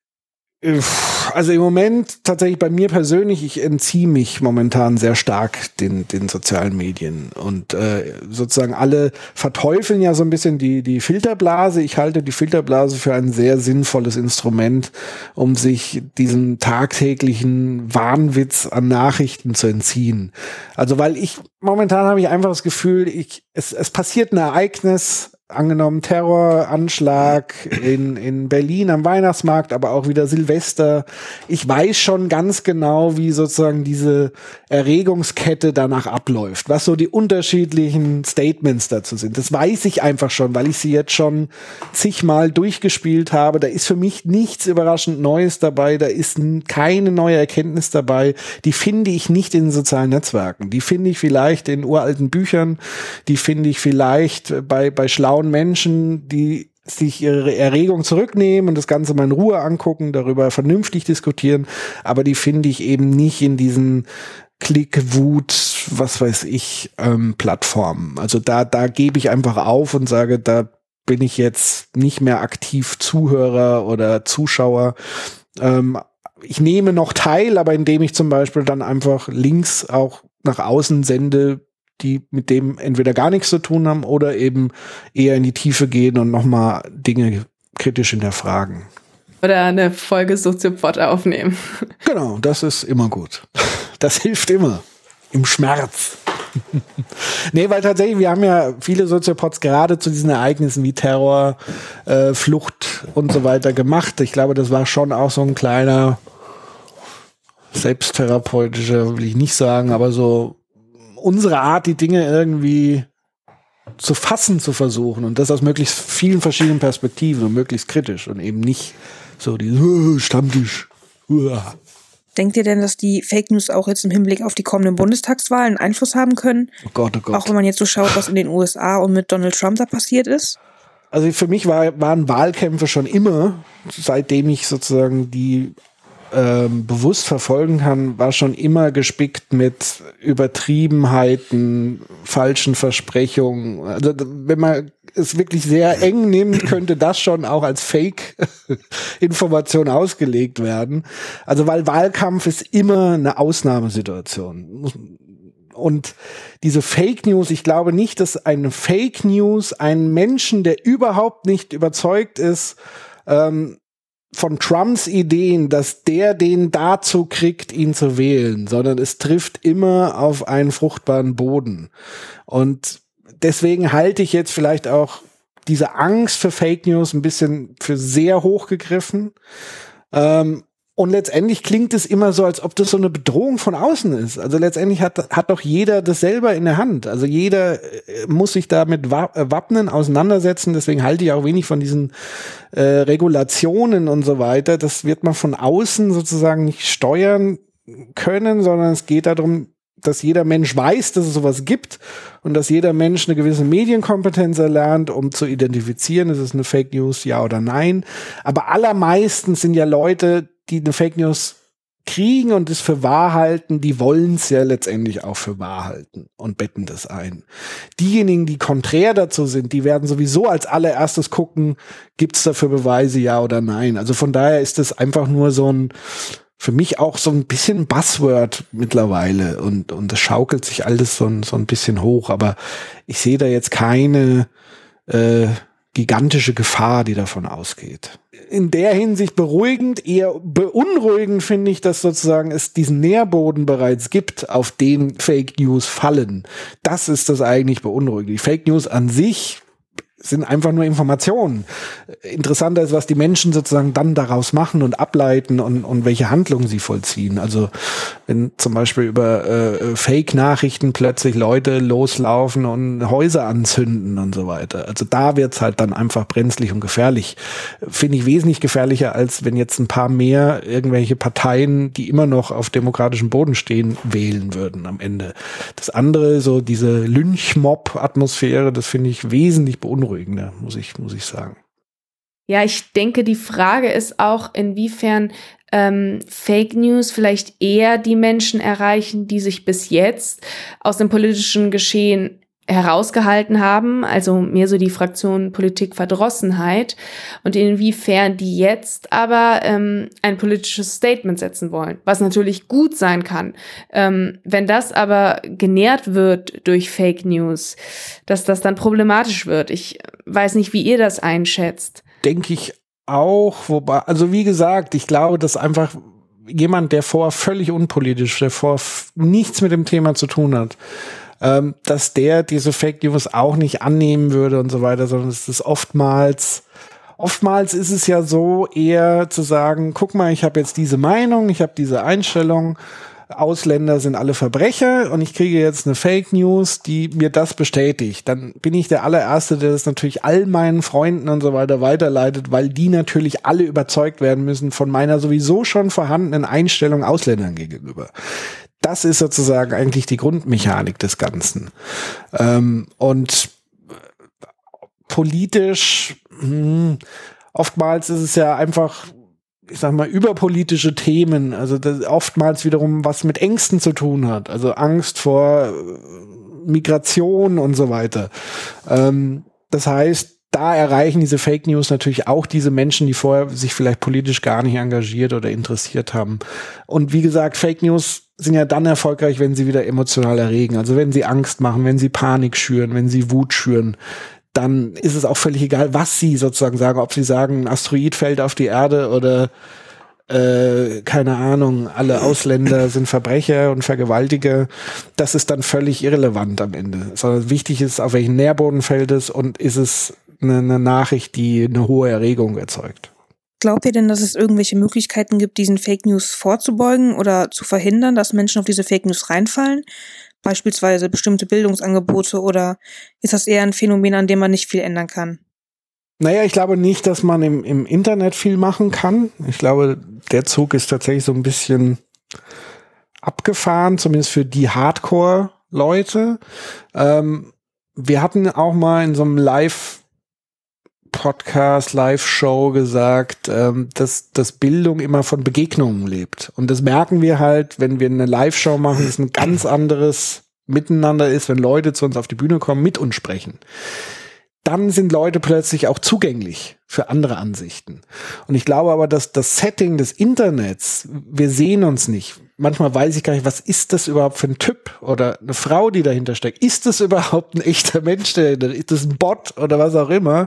Also im Moment tatsächlich bei mir persönlich, ich entziehe mich momentan sehr stark den den sozialen Medien und äh, sozusagen alle verteufeln ja so ein bisschen die die Filterblase. Ich halte die Filterblase für ein sehr sinnvolles Instrument, um sich diesem tagtäglichen Wahnwitz an Nachrichten zu entziehen. Also weil ich momentan habe ich einfach das Gefühl, ich es es passiert ein Ereignis. Angenommen Terroranschlag in, in Berlin am Weihnachtsmarkt, aber auch wieder Silvester. Ich weiß schon ganz genau, wie sozusagen diese Erregungskette danach abläuft, was so die unterschiedlichen Statements dazu sind. Das weiß ich einfach schon, weil ich sie jetzt schon zigmal durchgespielt habe. Da ist für mich nichts überraschend Neues dabei, da ist keine neue Erkenntnis dabei. Die finde ich nicht in den sozialen Netzwerken. Die finde ich vielleicht in uralten Büchern, die finde ich vielleicht bei, bei schlauen Menschen, die sich ihre Erregung zurücknehmen und das Ganze mal in Ruhe angucken, darüber vernünftig diskutieren, aber die finde ich eben nicht in diesen Klick, Wut, was weiß ich, ähm, Plattformen. Also da, da gebe ich einfach auf und sage, da bin ich jetzt nicht mehr aktiv Zuhörer oder Zuschauer. Ähm, ich nehme noch teil, aber indem ich zum Beispiel dann einfach Links auch nach außen sende, die mit dem entweder gar nichts zu tun haben oder eben eher in die Tiefe gehen und nochmal Dinge kritisch hinterfragen. Oder eine Folge Soziopod aufnehmen. Genau, das ist immer gut. Das hilft immer. Im Schmerz. Nee, weil tatsächlich, wir haben ja viele Soziopods gerade zu diesen Ereignissen wie Terror, äh, Flucht und so weiter gemacht. Ich glaube, das war schon auch so ein kleiner selbsttherapeutischer, will ich nicht sagen, aber so unsere Art, die Dinge irgendwie zu fassen zu versuchen und das aus möglichst vielen verschiedenen Perspektiven und möglichst kritisch und eben nicht so die uh, Stammtisch. Uh. Denkt ihr denn, dass die Fake News auch jetzt im Hinblick auf die kommenden Bundestagswahlen Einfluss haben können? Oh Gott, oh Gott. Auch wenn man jetzt so schaut, was in den U S A und mit Donald Trump da passiert ist? Also für mich war, waren Wahlkämpfe schon immer, seitdem ich sozusagen die ähm, bewusst verfolgen kann, war schon immer gespickt mit Übertriebenheiten, falschen Versprechungen. Also wenn man es wirklich sehr eng nimmt, könnte das schon auch als Fake-Information ausgelegt werden. Also weil Wahlkampf ist immer eine Ausnahmesituation. Und diese Fake News, ich glaube nicht, dass eine Fake News einen Menschen, der überhaupt nicht überzeugt ist, ähm, von Trumps Ideen, dass der den dazu kriegt, ihn zu wählen, sondern es trifft immer auf einen fruchtbaren Boden. Und deswegen halte ich jetzt vielleicht auch diese Angst für Fake News ein bisschen für sehr hoch gegriffen. Ähm, und letztendlich klingt es immer so, als ob das so eine Bedrohung von außen ist. Also letztendlich hat, hat doch jeder das selber in der Hand. Also jeder muss sich damit wappnen, auseinandersetzen. Deswegen halte ich auch wenig von diesen äh, Regulationen und so weiter. Das wird man von außen sozusagen nicht steuern können, sondern es geht darum, dass jeder Mensch weiß, dass es sowas gibt und dass jeder Mensch eine gewisse Medienkompetenz erlernt, um zu identifizieren, ist es eine Fake News, ja oder nein. Aber allermeistens sind ja Leute, die eine Fake News kriegen und es für wahr halten, die wollen es ja letztendlich auch für wahr halten und betten das ein. Diejenigen, die konträr dazu sind, die werden sowieso als allererstes gucken, gibt es dafür Beweise, ja oder nein. Also von daher ist es einfach nur so ein, für mich auch so ein bisschen Buzzword mittlerweile und und das schaukelt sich alles so ein, so ein bisschen hoch, aber ich sehe da jetzt keine äh, gigantische Gefahr, die davon ausgeht. In der Hinsicht beruhigend, eher beunruhigend finde ich, dass sozusagen es diesen Nährboden bereits gibt, auf den Fake News fallen. Das ist das eigentlich beunruhigende. Die Fake News an sich sind einfach nur Informationen. Interessanter ist, was die Menschen sozusagen dann daraus machen und ableiten und, und welche Handlungen sie vollziehen. Also wenn zum Beispiel über äh, Fake-Nachrichten plötzlich Leute loslaufen und Häuser anzünden und so weiter. Also da wird's halt dann einfach brenzlig und gefährlich. Finde ich wesentlich gefährlicher, als wenn jetzt ein paar mehr irgendwelche Parteien, die immer noch auf demokratischem Boden stehen, wählen würden am Ende. Das andere, so diese Lynchmob-Atmosphäre, das finde ich wesentlich beunruhigender. Muss ich, muss ich sagen. Ja, ich denke, die Frage ist auch, inwiefern ähm, Fake News vielleicht eher die Menschen erreichen, die sich bis jetzt aus dem politischen Geschehen herausgehalten haben, also mehr so die Fraktion Politikverdrossenheit, und inwiefern die jetzt aber ähm, ein politisches Statement setzen wollen, was natürlich gut sein kann. Ähm, wenn das aber genährt wird durch Fake News, dass das dann problematisch wird. Ich weiß nicht, wie ihr das einschätzt. Denke ich auch, wobei, also wie gesagt, ich glaube, dass einfach jemand, der vorher völlig unpolitisch, der vorher nichts mit dem Thema zu tun hat, ähm, dass der diese Fake News auch nicht annehmen würde und so weiter, sondern es ist oftmals, oftmals ist es ja so, eher zu sagen, guck mal, ich habe jetzt diese Meinung, ich habe diese Einstellung, Ausländer sind alle Verbrecher und ich kriege jetzt eine Fake News, die mir das bestätigt. Dann bin ich der allererste, der das natürlich all meinen Freunden und so weiter weiterleitet, weil die natürlich alle überzeugt werden müssen von meiner sowieso schon vorhandenen Einstellung Ausländern gegenüber. Das ist sozusagen eigentlich die Grundmechanik des Ganzen. Ähm, und politisch, mh, oftmals ist es ja einfach, ich sag mal, überpolitische Themen, also das oftmals wiederum was mit Ängsten zu tun hat, also Angst vor Migration und so weiter. Ähm, das heißt, da erreichen diese Fake News natürlich auch diese Menschen, die vorher sich vielleicht politisch gar nicht engagiert oder interessiert haben. Und wie gesagt, Fake News sind ja dann erfolgreich, wenn sie wieder emotional erregen. Also wenn sie Angst machen, wenn sie Panik schüren, wenn sie Wut schüren, dann ist es auch völlig egal, was sie sozusagen sagen. Ob sie sagen, ein Asteroid fällt auf die Erde oder äh, keine Ahnung, alle Ausländer sind Verbrecher und Vergewaltiger. Das ist dann völlig irrelevant am Ende. Sondern wichtig ist, auf welchen Nährboden fällt es und ist es eine, eine Nachricht, die eine hohe Erregung erzeugt. Glaubt ihr denn, dass es irgendwelche Möglichkeiten gibt, diesen Fake News vorzubeugen oder zu verhindern, dass Menschen auf diese Fake News reinfallen? Beispielsweise bestimmte Bildungsangebote, oder ist das eher ein Phänomen, an dem man nicht viel ändern kann? Naja, ich glaube nicht, dass man im, im Internet viel machen kann. Ich glaube, der Zug ist tatsächlich so ein bisschen abgefahren, zumindest für die Hardcore-Leute. Ähm, wir hatten auch mal in so einem Live- Podcast, Live-Show gesagt, ähm, dass, dass Bildung immer von Begegnungen lebt. Und das merken wir halt, wenn wir eine Live-Show machen, dass ein ganz anderes Miteinander ist, wenn Leute zu uns auf die Bühne kommen, mit uns sprechen. Dann sind Leute plötzlich auch zugänglich für andere Ansichten. Und ich glaube aber, dass das Setting des Internets, wir sehen uns nicht. Manchmal weiß ich gar nicht, was ist das überhaupt für ein Typ oder eine Frau, die dahinter steckt. Ist das überhaupt ein echter Mensch dahinter? Ist das ein Bot oder was auch immer?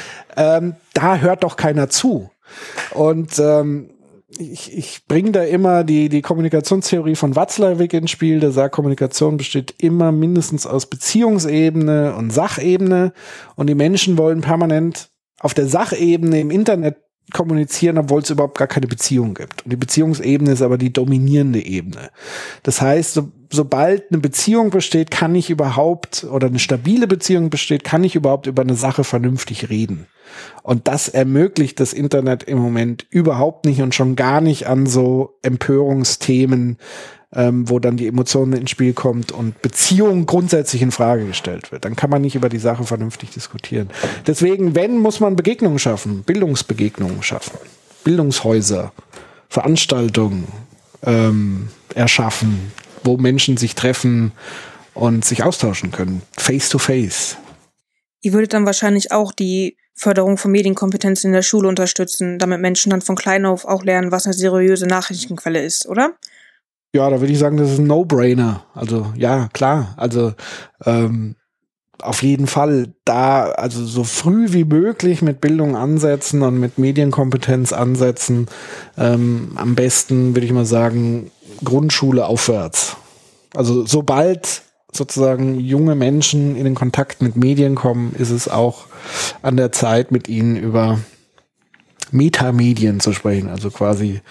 Ähm, da hört doch keiner zu. Und ähm, ich, ich bringe da immer die, die Kommunikationstheorie von Watzlawick ins Spiel, der sagt, Kommunikation besteht immer mindestens aus Beziehungsebene und Sachebene. Und die Menschen wollen permanent auf der Sachebene im Internet kommunizieren, obwohl es überhaupt gar keine Beziehung gibt. Und die Beziehungsebene ist aber die dominierende Ebene. Das heißt, so, sobald eine Beziehung besteht, kann ich überhaupt, oder eine stabile Beziehung besteht, kann ich überhaupt über eine Sache vernünftig reden. Und das ermöglicht das Internet im Moment überhaupt nicht und schon gar nicht an so Empörungsthemen, ähm, wo dann die Emotionen ins Spiel kommt und Beziehung grundsätzlich in Frage gestellt wird. Dann kann man nicht über die Sache vernünftig diskutieren. Deswegen, wenn, muss man Begegnungen schaffen, Bildungsbegegnungen schaffen, Bildungshäuser, Veranstaltungen ähm, erschaffen, wo Menschen sich treffen und sich austauschen können, face to face. Ihr würdet dann wahrscheinlich auch die Förderung von Medienkompetenz in der Schule unterstützen, damit Menschen dann von klein auf auch lernen, was eine seriöse Nachrichtenquelle ist, oder? Ja, da würde ich sagen, das ist ein No-Brainer. Also ja, klar. Also ähm, auf jeden Fall da, also so früh wie möglich mit Bildung ansetzen und mit Medienkompetenz ansetzen. Ähm, am besten würde ich mal sagen, Grundschule aufwärts. Also sobald sozusagen junge Menschen in den Kontakt mit Medien kommen, ist es auch an der Zeit, mit ihnen über Metamedien zu sprechen, also quasi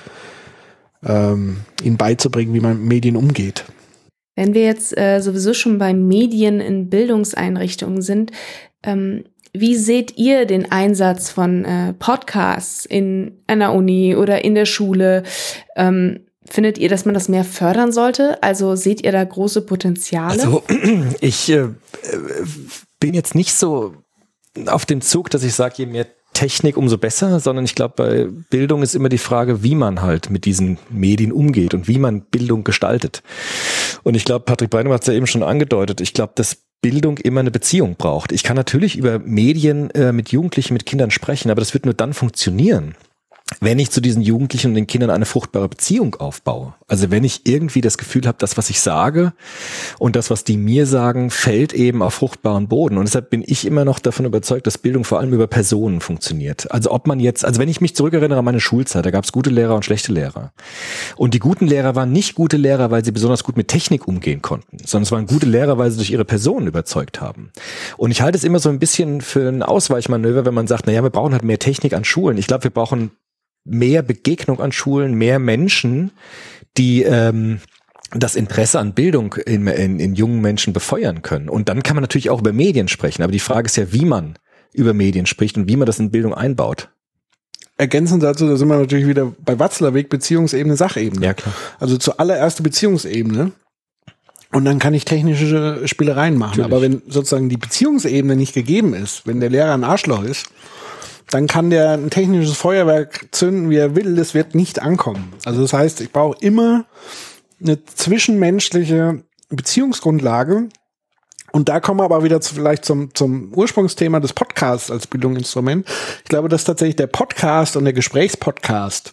ähm, ihnen beizubringen, wie man mit Medien umgeht. Wenn wir jetzt äh, sowieso schon bei Medien in Bildungseinrichtungen sind, ähm, wie seht ihr den Einsatz von äh, Podcasts in einer Uni oder in der Schule? Ähm, Findet ihr, dass man das mehr fördern sollte? Also seht ihr da große Potenziale? Also ich äh, bin jetzt nicht so auf dem Zug, dass ich sage, je mehr Technik, umso besser, sondern ich glaube, bei Bildung ist immer die Frage, wie man halt mit diesen Medien umgeht und wie man Bildung gestaltet. Und ich glaube, Patrick Breinemann hat es ja eben schon angedeutet, ich glaube, dass Bildung immer eine Beziehung braucht. Ich kann natürlich über Medien äh, mit Jugendlichen, mit Kindern sprechen, aber das wird nur dann funktionieren, wenn ich zu diesen Jugendlichen und den Kindern eine fruchtbare Beziehung aufbaue. Also wenn ich irgendwie das Gefühl habe, das, was ich sage und das, was die mir sagen, fällt eben auf fruchtbaren Boden. Und deshalb bin ich immer noch davon überzeugt, dass Bildung vor allem über Personen funktioniert. Also ob man jetzt, also wenn ich mich zurückerinnere an meine Schulzeit, da gab es gute Lehrer und schlechte Lehrer. Und die guten Lehrer waren nicht gute Lehrer, weil sie besonders gut mit Technik umgehen konnten, sondern es waren gute Lehrer, weil sie durch ihre Personen überzeugt haben. Und ich halte es immer so ein bisschen für ein Ausweichmanöver, wenn man sagt, naja, wir brauchen halt mehr Technik an Schulen. Ich glaube, wir brauchen mehr Begegnung an Schulen, mehr Menschen, die ähm, das Interesse an Bildung in, in, in jungen Menschen befeuern können. Und dann kann man natürlich auch über Medien sprechen. Aber die Frage ist ja, wie man über Medien spricht und wie man das in Bildung einbaut. Ergänzend dazu, da sind wir natürlich wieder bei Watzlawick, Beziehungsebene, Sachebene. Ja, klar. Also zuallererst Beziehungsebene. Und dann kann ich technische Spielereien machen. Natürlich. Aber wenn sozusagen die Beziehungsebene nicht gegeben ist, wenn der Lehrer ein Arschloch ist, dann kann der ein technisches Feuerwerk zünden, wie er will, das wird nicht ankommen. Also das heißt, ich brauche immer eine zwischenmenschliche Beziehungsgrundlage, Und da kommen wir aber wieder zu, vielleicht zum, zum Ursprungsthema des Podcasts als Bildungsinstrument. Ich glaube, dass tatsächlich der Podcast und der Gesprächspodcast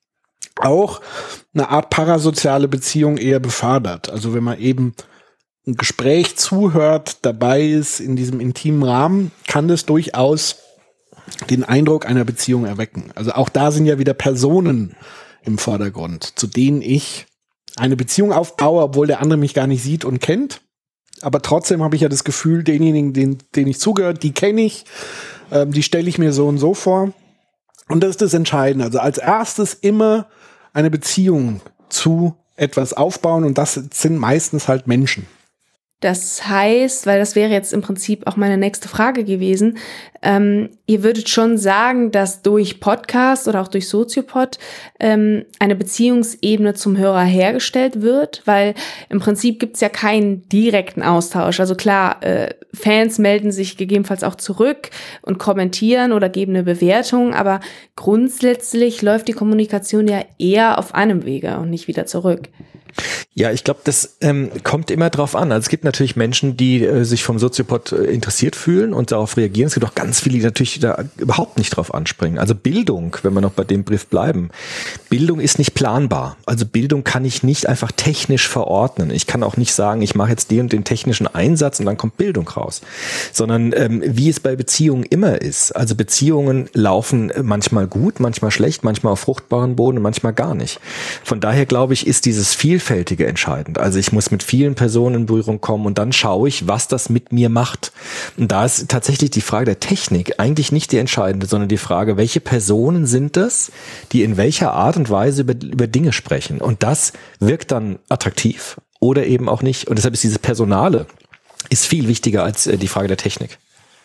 auch eine Art parasoziale Beziehung eher befördert. Also wenn man eben ein Gespräch zuhört, dabei ist in diesem intimen Rahmen, kann das durchaus den Eindruck einer Beziehung erwecken. Also auch da sind ja wieder Personen im Vordergrund, zu denen ich eine Beziehung aufbaue, obwohl der andere mich gar nicht sieht und kennt. Aber trotzdem habe ich ja das Gefühl, denjenigen, den, den ich zugehöre, die kenne ich, ähm, die stelle ich mir so und so vor. Und das ist das Entscheidende. Also als erstes immer eine Beziehung zu etwas aufbauen und das sind meistens halt Menschen. Das heißt, weil das wäre jetzt im Prinzip auch meine nächste Frage gewesen, ähm, ihr würdet schon sagen, dass durch Podcast oder auch durch Soziopod ähm, eine Beziehungsebene zum Hörer hergestellt wird, weil im Prinzip gibt es ja keinen direkten Austausch. Also klar, äh, Fans melden sich gegebenenfalls auch zurück und kommentieren oder geben eine Bewertung, aber grundsätzlich läuft die Kommunikation ja eher auf einem Wege und nicht wieder zurück. Ja, ich glaube, das ähm, kommt immer drauf an. Also es gibt natürlich Menschen, die äh, sich vom Soziopod äh, interessiert fühlen und darauf reagieren. Es gibt auch ganz viele, die natürlich da überhaupt nicht drauf anspringen. Also Bildung, wenn wir noch bei dem Brief bleiben, Bildung ist nicht planbar. Also Bildung kann ich nicht einfach technisch verordnen. Ich kann auch nicht sagen, ich mache jetzt den und den technischen Einsatz und dann kommt Bildung raus. Sondern ähm, wie es bei Beziehungen immer ist. Also Beziehungen laufen manchmal gut, manchmal schlecht, manchmal auf fruchtbaren Boden und manchmal gar nicht. Von daher glaube ich, ist dieses Vielfältige entscheidend. Also ich muss mit vielen Personen in Berührung kommen und dann schaue ich, was das mit mir macht. Und da ist tatsächlich die Frage der Technik eigentlich nicht die entscheidende, sondern die Frage, welche Personen sind das, die in welcher Art und Weise über, über Dinge sprechen. Und das wirkt dann attraktiv oder eben auch nicht. Und deshalb ist diese Personale ist viel wichtiger als äh, die Frage der Technik.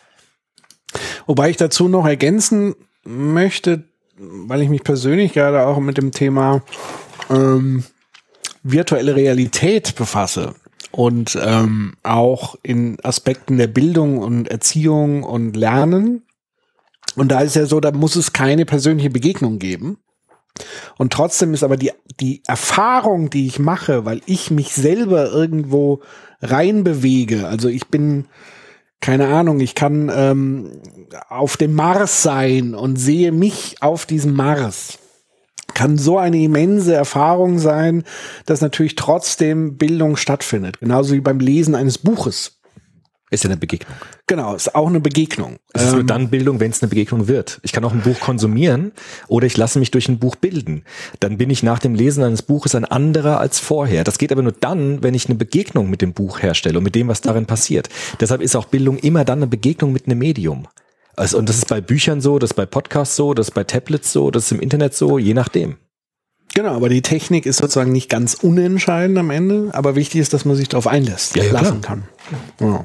Wobei ich dazu noch ergänzen möchte, weil ich mich persönlich gerade auch mit dem Thema ähm, virtuelle Realität befasse und ähm, auch in Aspekten der Bildung und Erziehung und Lernen. Und da ist ja so, da muss es keine persönliche Begegnung geben. Und trotzdem ist aber die, die Erfahrung, die ich mache, weil ich mich selber irgendwo reinbewege, also ich bin, keine Ahnung, ich kann ähm, auf dem Mars sein und sehe mich auf diesem Mars, kann so eine immense Erfahrung sein, dass natürlich trotzdem Bildung stattfindet. Genauso wie beim Lesen eines Buches. Ist ja eine Begegnung. Genau, ist auch eine Begegnung. Es ist nur dann Bildung, wenn es eine Begegnung wird. Ich kann auch ein Buch konsumieren oder ich lasse mich durch ein Buch bilden. Dann bin ich nach dem Lesen eines Buches ein anderer als vorher. Das geht aber nur dann, wenn ich eine Begegnung mit dem Buch herstelle und mit dem, was darin passiert. Deshalb ist auch Bildung immer dann eine Begegnung mit einem Medium. Also, und das ist bei Büchern so, das ist bei Podcasts so, das ist bei Tablets so, das ist im Internet so, je nachdem. Genau, aber die Technik ist sozusagen nicht ganz unentscheidend am Ende, aber wichtig ist, dass man sich darauf einlässt, ja, ja, lassen kann. Ja.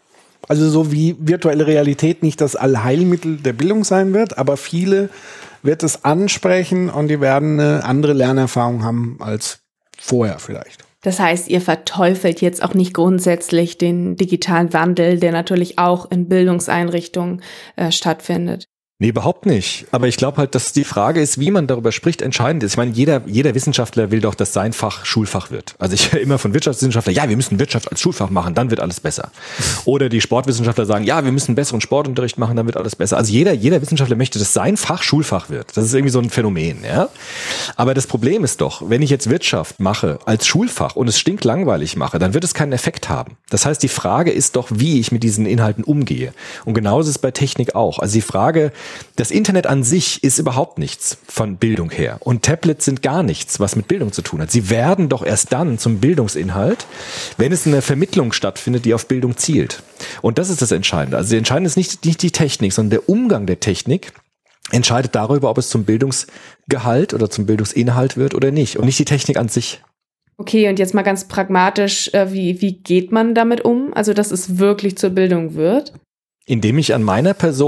Also so wie virtuelle Realität nicht das Allheilmittel der Bildung sein wird, aber viele wird es ansprechen und die werden eine andere Lernerfahrung haben als vorher vielleicht. Das heißt, ihr verteufelt jetzt auch nicht grundsätzlich den digitalen Wandel, der natürlich auch in Bildungseinrichtungen äh, stattfindet. Nee, überhaupt nicht. Aber ich glaube halt, dass die Frage ist, wie man darüber spricht, entscheidend ist. Ich meine, jeder, jeder Wissenschaftler will doch, dass sein Fach Schulfach wird. Also ich höre immer von Wirtschaftswissenschaftlern, ja, wir müssen Wirtschaft als Schulfach machen, dann wird alles besser. Oder die Sportwissenschaftler sagen, ja, wir müssen besseren Sportunterricht machen, dann wird alles besser. Also jeder, jeder Wissenschaftler möchte, dass sein Fach Schulfach wird. Das ist irgendwie so ein Phänomen, ja. Aber das Problem ist doch, wenn ich jetzt Wirtschaft mache als Schulfach und es stinklangweilig mache, dann wird es keinen Effekt haben. Das heißt, die Frage ist doch, wie ich mit diesen Inhalten umgehe. Und genauso ist es bei Technik auch. Also die Frage, das Internet an sich ist überhaupt nichts von Bildung her. Und Tablets sind gar nichts, was mit Bildung zu tun hat. Sie werden doch erst dann zum Bildungsinhalt, wenn es eine Vermittlung stattfindet, die auf Bildung zielt. Und das ist das Entscheidende. Also das Entscheidende ist nicht, nicht die Technik, sondern der Umgang der Technik entscheidet darüber, ob es zum Bildungsgehalt oder zum Bildungsinhalt wird oder nicht. Und nicht die Technik an sich. Okay, und jetzt mal ganz pragmatisch, wie, wie geht man damit um? Also, dass es wirklich zur Bildung wird? Indem ich an meiner Person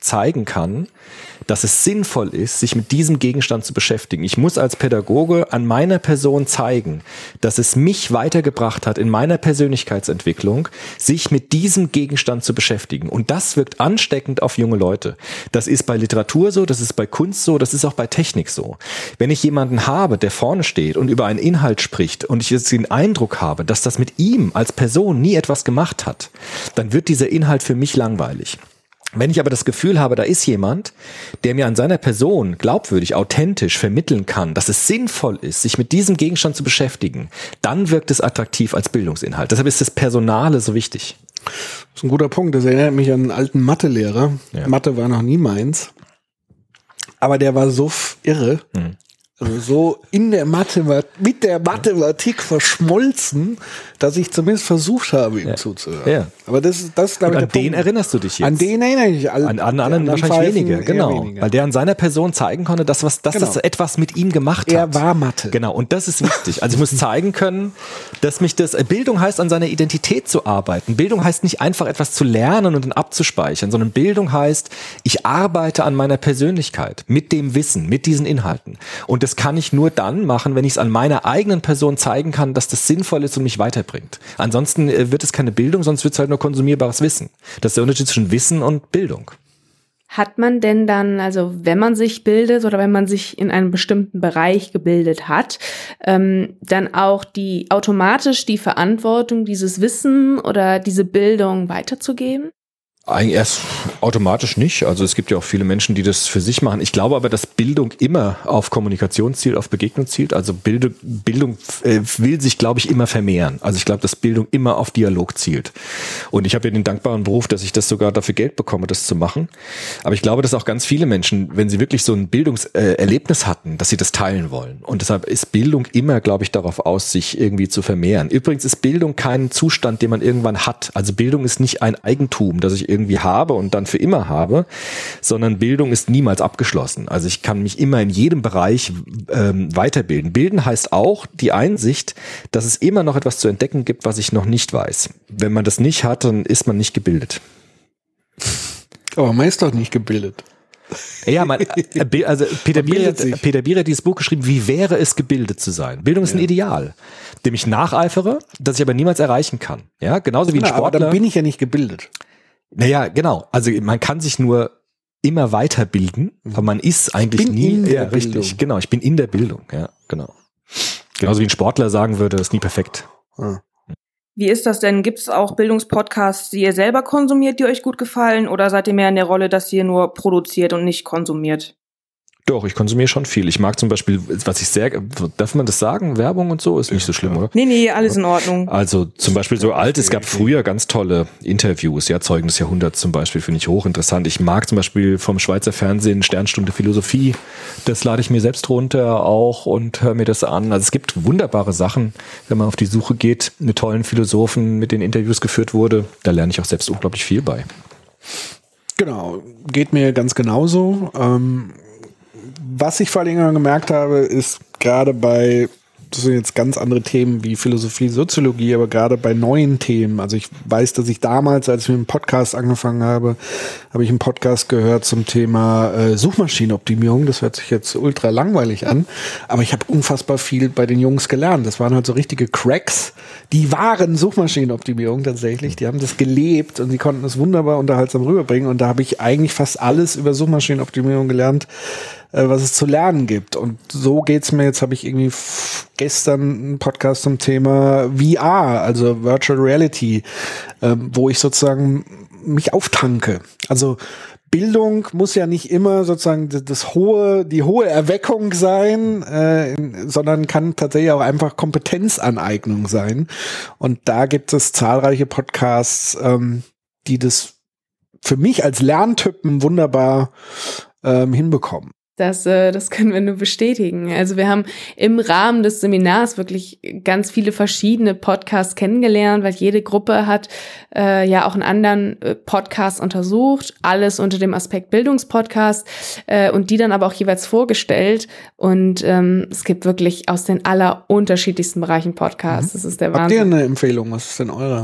zeigen kann, dass es sinnvoll ist, sich mit diesem Gegenstand zu beschäftigen. Ich muss als Pädagoge an meiner Person zeigen, dass es mich weitergebracht hat in meiner Persönlichkeitsentwicklung, sich mit diesem Gegenstand zu beschäftigen. Und das wirkt ansteckend auf junge Leute. Das ist bei Literatur so, das ist bei Kunst so, das ist auch bei Technik so. Wenn ich jemanden habe, der vorne steht und über einen Inhalt spricht und ich jetzt den Eindruck habe, dass das mit ihm als Person nie etwas gemacht hat, dann wird dieser Inhalt für mich langweilig. Wenn ich aber das Gefühl habe, da ist jemand, der mir an seiner Person glaubwürdig, authentisch vermitteln kann, dass es sinnvoll ist, sich mit diesem Gegenstand zu beschäftigen, dann wirkt es attraktiv als Bildungsinhalt. Deshalb ist das Personale so wichtig. Das ist ein guter Punkt. Das erinnert mich an einen alten Mathelehrer. Ja. Mathe war noch nie meins. Aber der war so irre. Hm. Also so in der Mathematik, mit der Mathematik verschmolzen, dass ich zumindest versucht habe, ihm ja. zuzuhören. Ja. Aber das, das glaube ich, an den Punkt. Erinnerst du dich jetzt? An den erinnere ich mich. An, an anderen wahrscheinlich Pfeifen weniger, genau. Weniger. Weil der an seiner Person zeigen konnte, dass, was, dass genau. das etwas mit ihm gemacht er hat. Er war Mathe. Genau, und das ist wichtig. Also ich muss zeigen können, dass mich das, Bildung heißt, an seiner Identität zu arbeiten. Bildung heißt nicht einfach etwas zu lernen und dann abzuspeichern, sondern Bildung heißt, ich arbeite an meiner Persönlichkeit, mit dem Wissen, mit diesen Inhalten. Und das kann ich nur dann machen, wenn ich es an meiner eigenen Person zeigen kann, dass das sinnvoll ist und mich weiterbringt. Ansonsten wird es keine Bildung, sonst wird es halt nur konsumierbares Wissen. Das ist der Unterschied zwischen Wissen und Bildung. Hat man denn dann, also wenn man sich bildet oder wenn man sich in einem bestimmten Bereich gebildet hat, ähm, dann auch die automatisch die Verantwortung, dieses Wissen oder diese Bildung weiterzugeben? Eigentlich erst automatisch nicht. Also es gibt ja auch viele Menschen, die das für sich machen. Ich glaube aber, dass Bildung immer auf Kommunikation zielt, auf Begegnung zielt. Also Bildung, Bildung äh, will sich, glaube ich, immer vermehren. Also ich glaube, dass Bildung immer auf Dialog zielt. Und ich habe ja den dankbaren Beruf, dass ich das sogar dafür Geld bekomme, das zu machen. Aber ich glaube, dass auch ganz viele Menschen, wenn sie wirklich so ein Bildungserlebnis hatten, dass sie das teilen wollen. Und deshalb ist Bildung immer, glaube ich, darauf aus, sich irgendwie zu vermehren. Übrigens ist Bildung kein Zustand, den man irgendwann hat. Also Bildung ist nicht ein Eigentum, das ich irgendwie habe und dann für immer habe, sondern Bildung ist niemals abgeschlossen. Also ich kann mich immer in jedem Bereich ähm, weiterbilden. Bilden heißt auch die Einsicht, dass es immer noch etwas zu entdecken gibt, was ich noch nicht weiß. Wenn man das nicht hat, dann ist man nicht gebildet. Aber man ist doch nicht gebildet. Ja, man, also Peter Bierer, Peter Bierer hat dieses Buch geschrieben, wie wäre es, gebildet zu sein? Bildung ist ja. ein Ideal, dem ich nacheifere, das ich aber niemals erreichen kann. Ja, genauso wie ein Na, Sportler. Aber dann bin ich ja nicht gebildet. Naja, genau. Also man kann sich nur immer weiterbilden, aber man ist eigentlich bin nie. In der ja, Bildung. Richtig. Genau, ich bin in der Bildung. Ja, genau. Genauso wie ein Sportler sagen würde, ist nie perfekt. Ah. Wie ist das denn? Gibt es auch Bildungspodcasts, die ihr selber konsumiert, die euch gut gefallen? Oder seid ihr mehr in der Rolle, dass ihr nur produziert und nicht konsumiert? Doch, ich konsumiere schon viel. Ich mag zum Beispiel, was ich sehr, darf man das sagen? Werbung und so? Ist nicht so schlimm, oder? Nee, nee, alles in Ordnung. Also zum Beispiel so alt, es gab früher ganz tolle Interviews, ja, Zeugen des Jahrhunderts zum Beispiel, finde ich hochinteressant. Ich mag zum Beispiel vom Schweizer Fernsehen Sternstunde Philosophie, das lade ich mir selbst runter auch und höre mir das an. Also es gibt wunderbare Sachen, wenn man auf die Suche geht, mit tollen Philosophen, mit denen Interviews geführt wurde. Da lerne ich auch selbst unglaublich viel bei. Genau, geht mir ganz genauso. Ähm Was ich vor allen Dingen gemerkt habe, ist gerade bei, das sind jetzt ganz andere Themen wie Philosophie, Soziologie, aber gerade bei neuen Themen, also ich weiß, dass ich damals, als ich mit dem Podcast angefangen habe, habe ich einen Podcast gehört zum Thema äh, Suchmaschinenoptimierung. Das hört sich jetzt ultra langweilig an, aber ich habe unfassbar viel bei den Jungs gelernt. Das waren halt so richtige Cracks, die waren Suchmaschinenoptimierung tatsächlich. Die haben das gelebt und die konnten es wunderbar unterhaltsam rüberbringen und da habe ich eigentlich fast alles über Suchmaschinenoptimierung gelernt, was es zu lernen gibt. Und so geht's mir. Jetzt habe ich irgendwie f- gestern einen Podcast zum Thema V R, also Virtual Reality, ähm, wo ich sozusagen mich auftanke. Also Bildung muss ja nicht immer sozusagen das, das hohe, die hohe Erweckung sein, äh, sondern kann tatsächlich auch einfach Kompetenzaneignung sein. Und da gibt es zahlreiche Podcasts, ähm, die das für mich als Lerntypen wunderbar ähm, hinbekommen. Das, äh, das können wir nur bestätigen. Also wir haben im Rahmen des Seminars wirklich ganz viele verschiedene Podcasts kennengelernt, weil jede Gruppe hat äh, ja auch einen anderen äh, Podcast untersucht, alles unter dem Aspekt Bildungspodcast äh, und die dann aber auch jeweils vorgestellt. Und ähm, es gibt wirklich aus den allerunterschiedlichsten Bereichen Podcasts. Das ist der Wahnsinn. Habt ihr eine Empfehlung? Was ist denn eure?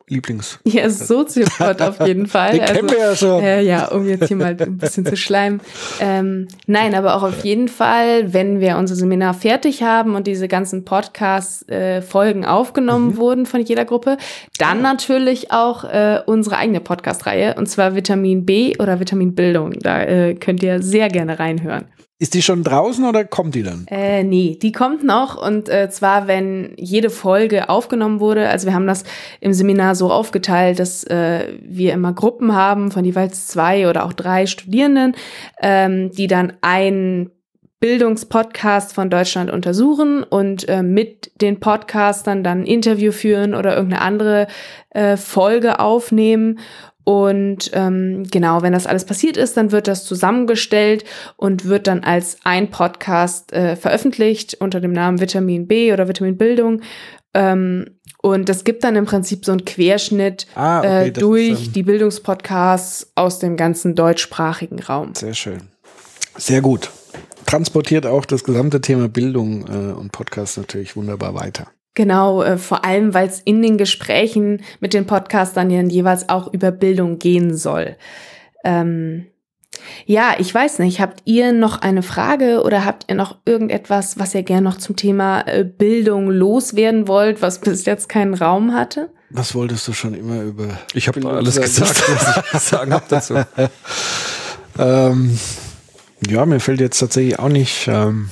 Lieblings? Ja, Soziopod auf jeden Fall. Den kennen wir ja schon. Äh, ja, um jetzt hier mal ein bisschen zu schleimen. Ähm, nein, aber auch auf jeden Fall, wenn wir unser Seminar fertig haben und diese ganzen Podcast-Folgen äh, aufgenommen mhm. wurden von jeder Gruppe, dann natürlich auch äh, unsere eigene Podcast-Reihe, und zwar Vitamin B oder Vitamin Bildung. Da äh, könnt ihr sehr gerne reinhören. Ist die schon draußen oder kommt die dann? Äh, nee, die kommt noch, und äh, zwar, wenn jede Folge aufgenommen wurde. Also wir haben das im Seminar so aufgeteilt, dass äh, wir immer Gruppen haben von jeweils zwei oder auch drei Studierenden, ähm, die dann einen Bildungspodcast von Deutschland untersuchen und äh, mit den Podcastern dann ein Interview führen oder irgendeine andere äh, Folge aufnehmen. Und ähm, genau, wenn das alles passiert ist, dann wird das zusammengestellt und wird dann als ein Podcast äh, veröffentlicht unter dem Namen Vitamin B oder Vitamin Bildung. Ähm, und das gibt dann im Prinzip so einen Querschnitt ah, okay, äh, durch ist, ähm, die Bildungspodcasts aus dem ganzen deutschsprachigen Raum. Sehr schön. Sehr gut. Transportiert auch das gesamte Thema Bildung äh, und Podcast natürlich wunderbar weiter. Genau, äh, vor allem, weil es in den Gesprächen mit den Podcastern ja jeweils auch über Bildung gehen soll. Ähm, ja, ich weiß nicht, habt ihr noch eine Frage oder habt ihr noch irgendetwas, was ihr gerne noch zum Thema äh, Bildung loswerden wollt, was bis jetzt keinen Raum hatte? Was wolltest du schon immer über Ich habe alles gesagt, was ich sagen habe dazu. ähm, ja, mir fällt jetzt tatsächlich auch nicht... Ähm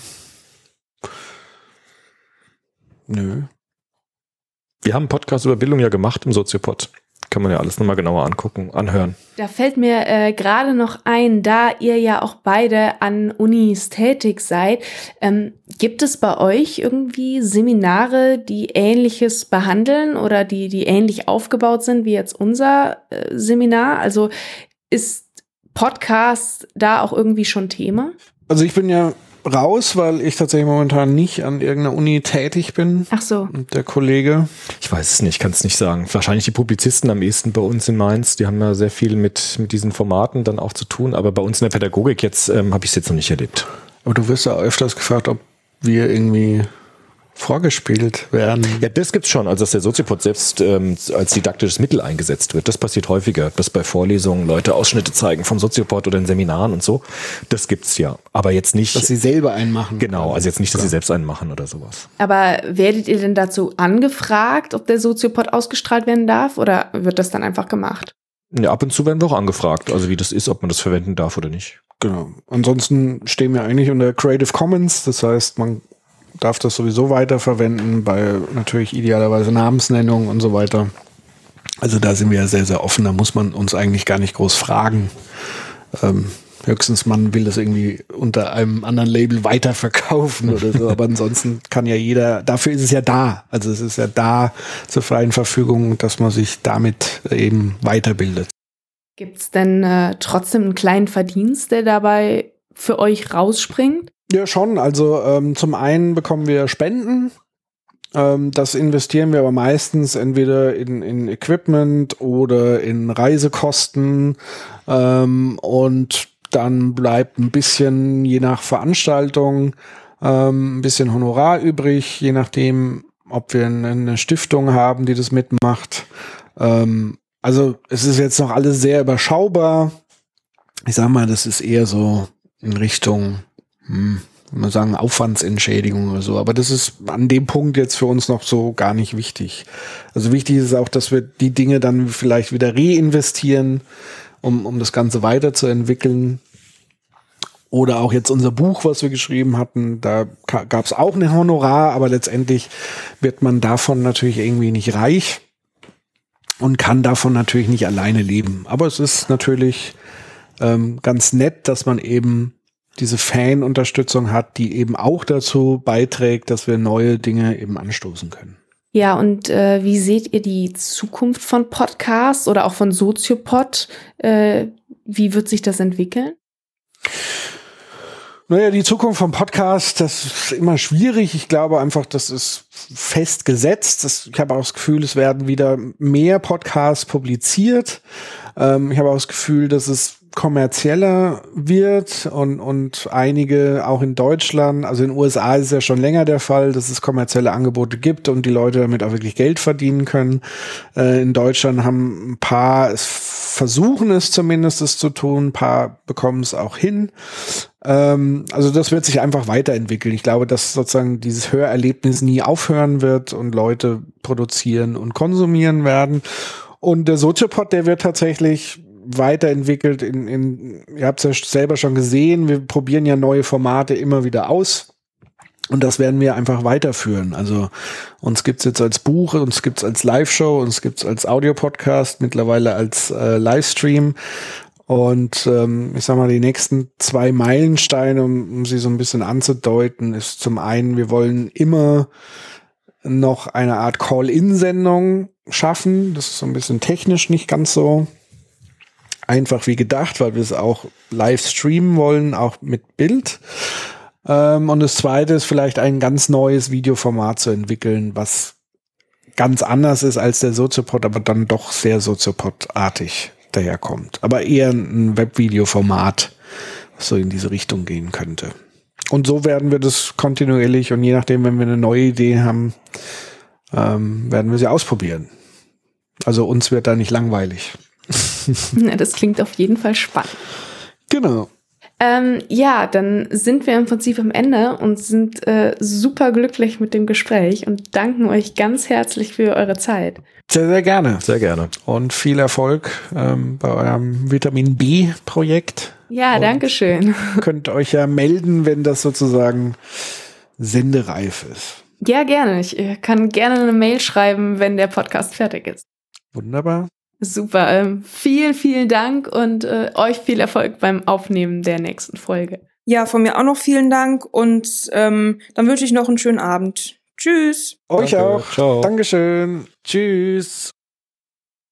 Nö. Wir haben einen Podcast über Bildung ja gemacht im Soziopod. Kann man ja alles nochmal genauer angucken, anhören. Da fällt mir äh, gerade noch ein, da ihr ja auch beide an Unis tätig seid, ähm, gibt es bei euch irgendwie Seminare, die Ähnliches behandeln oder die, die ähnlich aufgebaut sind wie jetzt unser äh, Seminar? Also ist Podcast da auch irgendwie schon Thema? Also ich bin ja raus, weil ich tatsächlich momentan nicht an irgendeiner Uni tätig bin. Ach so. Und der Kollege. Ich weiß es nicht, kann es nicht sagen. Wahrscheinlich die Publizisten am ehesten bei uns in Mainz. Die haben ja sehr viel mit, mit diesen Formaten dann auch zu tun. Aber bei uns in der Pädagogik jetzt ähm, habe ich es jetzt noch nicht erlebt. Aber du wirst ja öfters gefragt, ob wir irgendwie vorgespielt werden. Ja, das gibt's schon, also dass der Soziopod selbst ähm, als didaktisches Mittel eingesetzt wird. Das passiert häufiger, dass bei Vorlesungen Leute Ausschnitte zeigen vom Soziopod oder in Seminaren und so. Das gibt's ja, aber jetzt nicht... Dass sie selber einen machen. Genau, also jetzt nicht, dass ja. sie selbst einen machen oder sowas. Aber werdet ihr denn dazu angefragt, ob der Soziopod ausgestrahlt werden darf, oder wird das dann einfach gemacht? Ja, ab und zu werden wir auch angefragt, also wie das ist, ob man das verwenden darf oder nicht. Genau. Ansonsten stehen wir eigentlich unter Creative Commons, das heißt, man darf das sowieso weiterverwenden, bei natürlich idealerweise Namensnennung und so weiter. Also da sind wir ja sehr, sehr offen, da muss man uns eigentlich gar nicht groß fragen. Ähm, höchstens man will das irgendwie unter einem anderen Label weiterverkaufen oder so, aber ansonsten kann ja jeder, dafür ist es ja da, also es ist ja da zur freien Verfügung, dass man sich damit eben weiterbildet. Gibt es denn äh, trotzdem einen kleinen Verdienst, der dabei für euch rausspringt? Ja, schon. Also ähm, zum einen bekommen wir Spenden. Ähm, das investieren wir aber meistens entweder in, in Equipment oder in Reisekosten. Ähm, und dann bleibt ein bisschen, je nach Veranstaltung, ähm, ein bisschen Honorar übrig, je nachdem, ob wir eine Stiftung haben, die das mitmacht. Ähm, also es ist jetzt noch alles sehr überschaubar. Ich sag mal, das ist eher so in Richtung, hm, man sagen, Aufwandsentschädigung oder so. Aber das ist an dem Punkt jetzt für uns noch so gar nicht wichtig. Also wichtig ist auch, dass wir die Dinge dann vielleicht wieder reinvestieren, um, um das Ganze weiterzuentwickeln. Oder auch jetzt unser Buch, was wir geschrieben hatten, da gab es auch ein Honorar, aber letztendlich wird man davon natürlich irgendwie nicht reich und kann davon natürlich nicht alleine leben. Aber es ist natürlich ähm, ganz nett, dass man eben diese Fan-Unterstützung hat, die eben auch dazu beiträgt, dass wir neue Dinge eben anstoßen können. Ja, und äh, wie seht ihr die Zukunft von Podcasts oder auch von Soziopod? Äh, wie wird sich das entwickeln? Naja, die Zukunft vom Podcast, das ist immer schwierig. Ich glaube einfach, das ist festgesetzt. Das, ich habe auch das Gefühl, es werden wieder mehr Podcasts publiziert. Ähm, ich habe auch das Gefühl, dass es kommerzieller wird und, und einige auch in Deutschland, also in den U S A ist es ja schon länger der Fall, dass es kommerzielle Angebote gibt und die Leute damit auch wirklich Geld verdienen können. Äh, in Deutschland haben ein paar, es versuchen es zumindest, es zu tun, ein paar bekommen es auch hin. Ähm, also das wird sich einfach weiterentwickeln. Ich glaube, dass sozusagen dieses Hörerlebnis nie aufhören wird und Leute produzieren und konsumieren werden. Und der Soziopod, der wird tatsächlich weiterentwickelt. In, in, ihr habt es ja selber schon gesehen, wir probieren ja neue Formate immer wieder aus. Und das werden wir einfach weiterführen. Also uns gibt's jetzt als Buch, uns gibt's als Live-Show, uns gibt's als Audio-Podcast, mittlerweile als äh, Livestream. Und ähm, ich sag mal, die nächsten zwei Meilensteine, um, um sie so ein bisschen anzudeuten, ist zum einen, wir wollen immer noch eine Art Call-In-Sendung schaffen. Das ist so ein bisschen technisch nicht ganz so einfach wie gedacht, weil wir es auch live streamen wollen, auch mit Bild. Ähm, und das zweite ist vielleicht ein ganz neues Videoformat zu entwickeln, was ganz anders ist als der Soziopod, aber dann doch sehr Soziopod-artig daherkommt. Aber eher ein Webvideoformat, was so in diese Richtung gehen könnte. Und so werden wir das kontinuierlich und je nachdem, wenn wir eine neue Idee haben, ähm, werden wir sie ausprobieren. Also uns wird da nicht langweilig. Ja, das klingt auf jeden Fall spannend. Genau. Ähm, ja, dann sind wir im Prinzip am Ende und sind äh, super glücklich mit dem Gespräch und danken euch ganz herzlich für eure Zeit. Sehr, sehr gerne. Sehr gerne. Und viel Erfolg ähm, bei eurem Vitamin B-Projekt. Ja, und danke schön. Könnt euch ja melden, wenn das sozusagen sendereif ist. Ja, gerne. Ich äh, kann gerne eine Mail schreiben, wenn der Podcast fertig ist. Wunderbar. Super. Ähm, vielen, vielen Dank und äh, euch viel Erfolg beim Aufnehmen der nächsten Folge. Ja, von mir auch noch vielen Dank und ähm, dann wünsche ich noch einen schönen Abend. Tschüss. Euch Danke. auch. Ciao. Dankeschön. Tschüss.